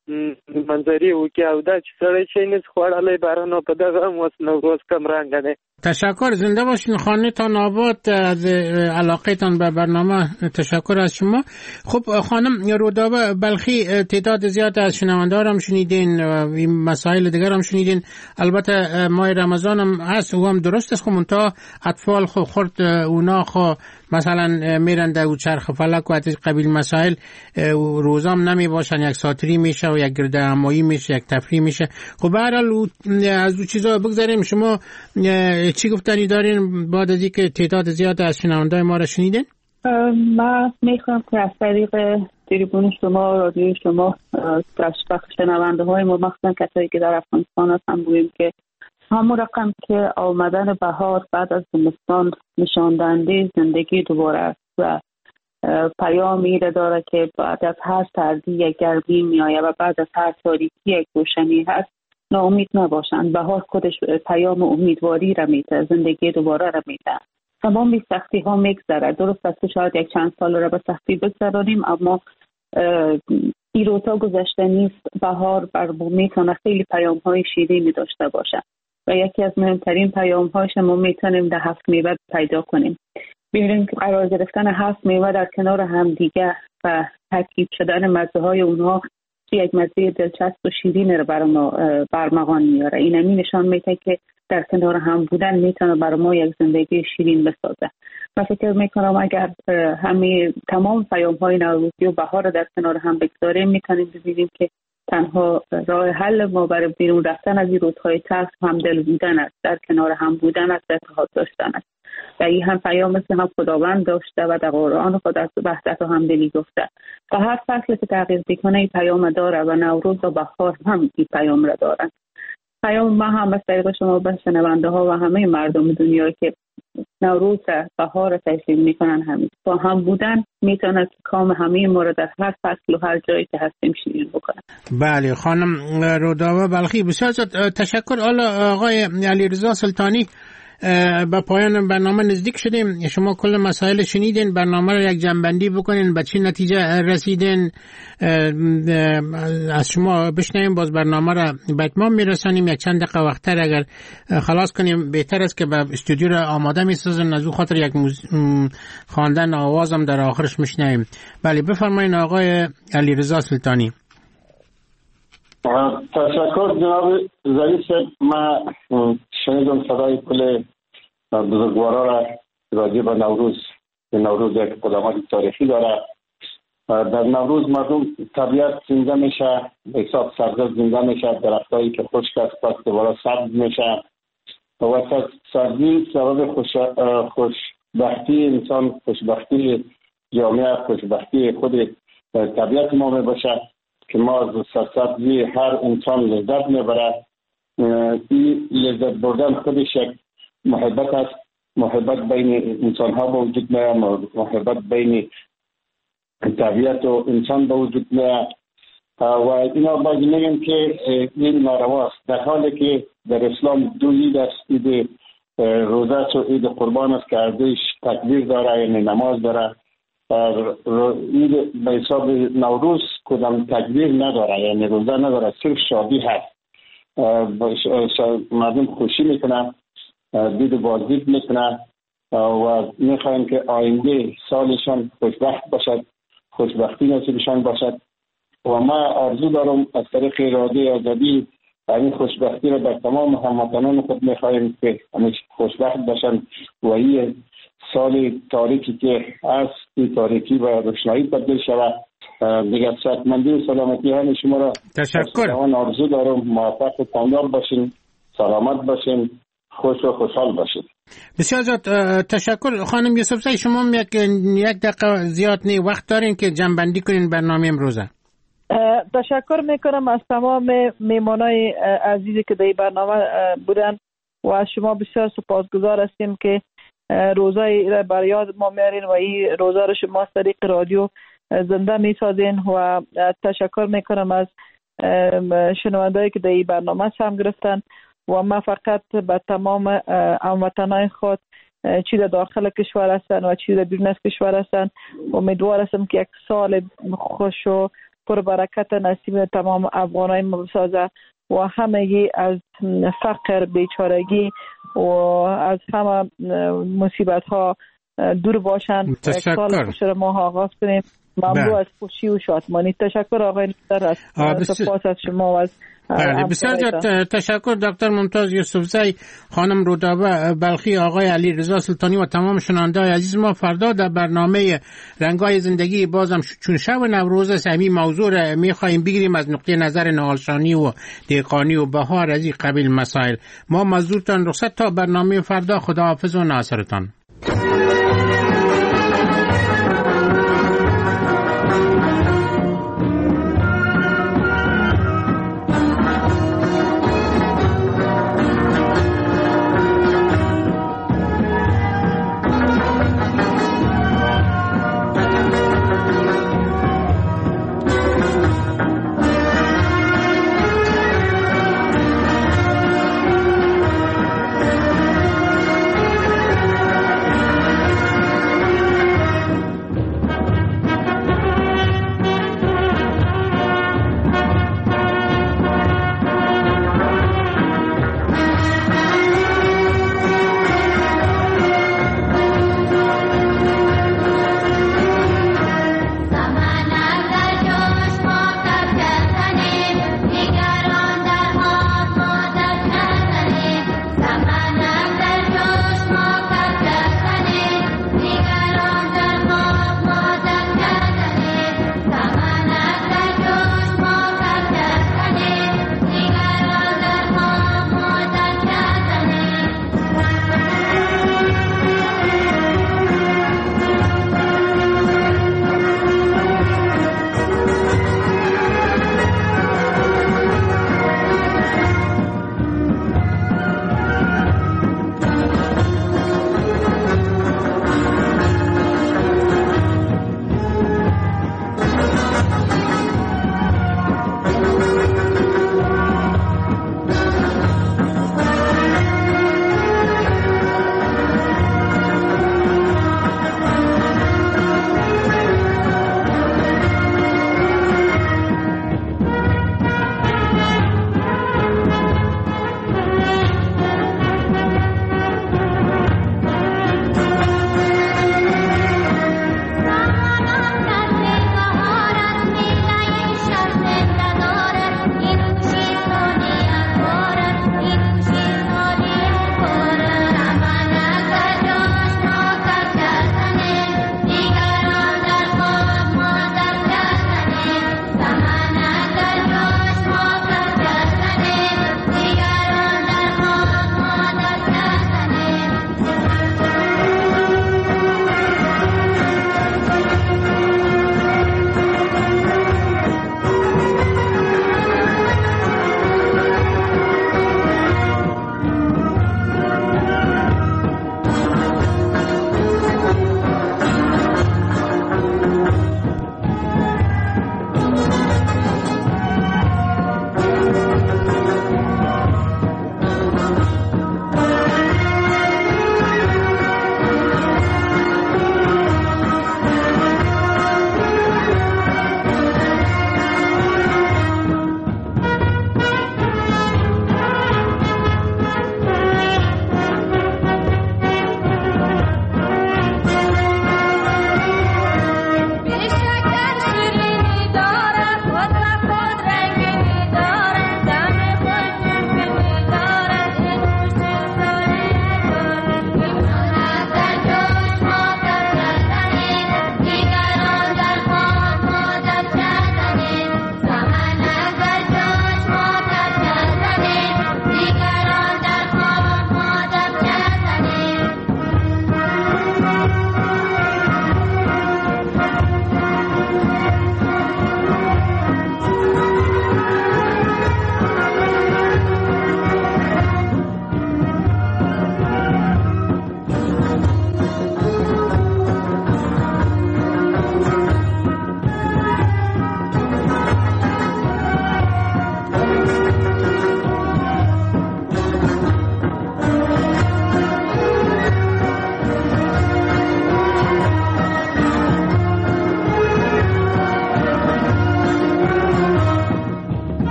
منظرې وکړي، او دا چې سړی شی نشي خوړلی بارانو په دغه هم اوس نوروز کمرنګه دی. تشکر، زنده باشین، خانه‌تان آباد. از علاقه‌تان به برنامه تشکر از شما. خب خانم رودابه بلخی، تعداد زیاد از شنونده‌ها هم شنیدین و این مسائل دیگر هم شنیدین. البته ماه رمضان هم هست و هم درست است، خب منتها اطفال خورد اونا مثلا میرن در چرخ فلک و از قبیل مسائل روزام نمی باشن، یک ساتری میشه و یک گرده همایی میشه، یک تفریح میشه. خب به هر حال از اون چیزا بگذاریم. شما چی گفتنی دارین بعد از اینکه تعداد زیاد از شنونده‌های ما را شنیدین؟ من میخوام که از طریق تریبون شما، رادیو شما، شنونده های ما، مخصوصا کسایی که در افغانستان هستن، بگوییم که همون رقم که آمدن بهار بعد از زمستان نشان دهنده زندگی دوباره است و پیامی را داره که بعد از هر سردی یک گرمی میآید و بعد از هر تاریکی یک روشنی هست. ناامید نباشند. بهار خودش پیام امیدواری را میده، زندگی دوباره را میده. تمام بی سختی ها میگذره. درست است که شاید یک چند سال را به سختی بگذرانیم، اما این روزها گذشته نیست. بهار بر ما میتونه خیلی پیام های شیرینی داشته باشه و یکی از مهمترین پیام هایش ما میتونیم در 7 میوه پیدا کنیم. ببینیم که قرار گرفتن 7 میوه در کنار هم دیگه و ترکیب شدن مزه های اونها یک مزه دلچسب و شیرین رو برمغان میاره. این همین نشان میده که در کنار هم بودن میتونه برای ما یک زندگی شیرین بسازه. من فکر میکنم اگر تمام پیام های نوروزی و بهار رو در کنار هم بگذاریم، میتونیم ببینیم که تنها راه حل ما برای بیرون رفتن از این روزهای تلخ همدل بودن است، در کنار هم بودن است، اتحاد داشتن است. و این هم پیامی که هم خداوند داشته و در قرآن خود از وحدت و همدلی گفته. و هر فصل که تغییر میکنه این پیام داره و نوروز و بهار هم این پیام را دارن. پیام ما هم از طریق شما به شنونده ها و همه مردم دنیا که نوروز بهار تشکیل میکنن، همین با هم بودن میتونه که کام همه ما رو در هر فصل و هر جایی که هستیم شیرین بکنن. بله خانم رودابه بلخی، بسیار تشکر. آقای علیرضا سلطانی، به پایان برنامه نزدیک شدیم. شما کل مسائل شنیدین، برنامه رو یک جنبندی بکنین، به چی نتیجه رسیدین؟ از شما بشنویم، باز برنامه رو به اتمام میرسانیم. یک چند دقیقه وقت‌تر اگر خلاص کنیم بهتر است که به استودیو رو آماده میسازن، از او خاطر یک خواندن آوازم در آخرش میشنویم. بله بفرمایید آقای علیرضا سلطانی. تشکر جناب ظریف. من شنیدم صدای کل بزرگوارا را راجع به نوروز یک قدمت تاریخی داره. در نوروز مردم طبیعت زنده میشه، حساب سبزه زنده میشه، درختایی که خشک است پس دوباره سبز میشه و سبزی سبب خوشبختی انسان، خوشبختی جامعه، خوشبختی خود طبیعت ما میباشه که ما از سبزی هر انسان لذت میبره. این لذت بردن خودش یک محبت است. محبت بین انسان ها به وجود میاد، محبت بین طبیعت و انسان به وجود میاد و اینا باید میگم که این ناروا است، در حالی که در اسلام دو عید است، عید روزه و عید قربان است که ارزش تکبیر داره، یعنی نماز داره. عید به حساب نوروز کدام تکبیر نداره، یعنی روزه نداره، صرف شادی هست. مردم خوشی میکنن، دید و بازدید میکنن و میخوایم که آینده سالشان خوشبخت باشد، خوشبختی نصیبشان باشد. و ما آرزو دارم از طریق رادیو آزادی این خوشبختی را در تمام هموطنان خود میخوایم که همیشه خوشبخت باشن و این سال تاریکی که از این تاریکی و روشنایی تبدیل شود. دیگر صحتمندی و سلامتی همه شما را تشکر. آرزو دارم. موفق و کامیاب باشین، سلامت باشین، خوش و خوشحال باشید. بسیار زیاد تشکر. خانم یوسفزئی، شما یک دقیقه زیاد نه وقت دارین که جنبندی کنین برنامه امروزه. تشکر میکنم از تمام میمانای عزیزی که در این برنامه بودن و از شما بسیار سپاسگزار هستیم که روزای را بر یاد ما میارین و این روزا رو شما از طریق رادیو زنده میسازین. و تشکر میکنم از شنوندهایی که در این برنامه سهم گرفتن و من فقط به تمام هموطنان خود چی در داخل کشور هستن و چی در بیرون از کشور هستن امیدوار هستم که یک سال خوش و پر برکت نصیب تمام افغانای ما بسازه و همگی از فقر، بیچارگی و از همه مصیبت ها دور باشن. تشکر. سال خوش رو ما آغاز کنیم ممنون از خوشی و شادمانی. تشکر آقای نظر، از سپاس از شما و از بسیار تشکر دکتر ممتاز یوسفزی، خانم رودابه بلخی، آقای علی رضا سلطانی و تمام شنونده‌های عزیز ما. فردا در برنامه رنگای زندگی بازم چون شب نوروز است، همین موضوع را می‌خوایم بگیریم از نقطه نظر نهالشانی و دهقانی و بهار از این قبیل مسائل. ما مزدورتان رخصت تا برنامه فردا. خداحافظ و ناصرتان.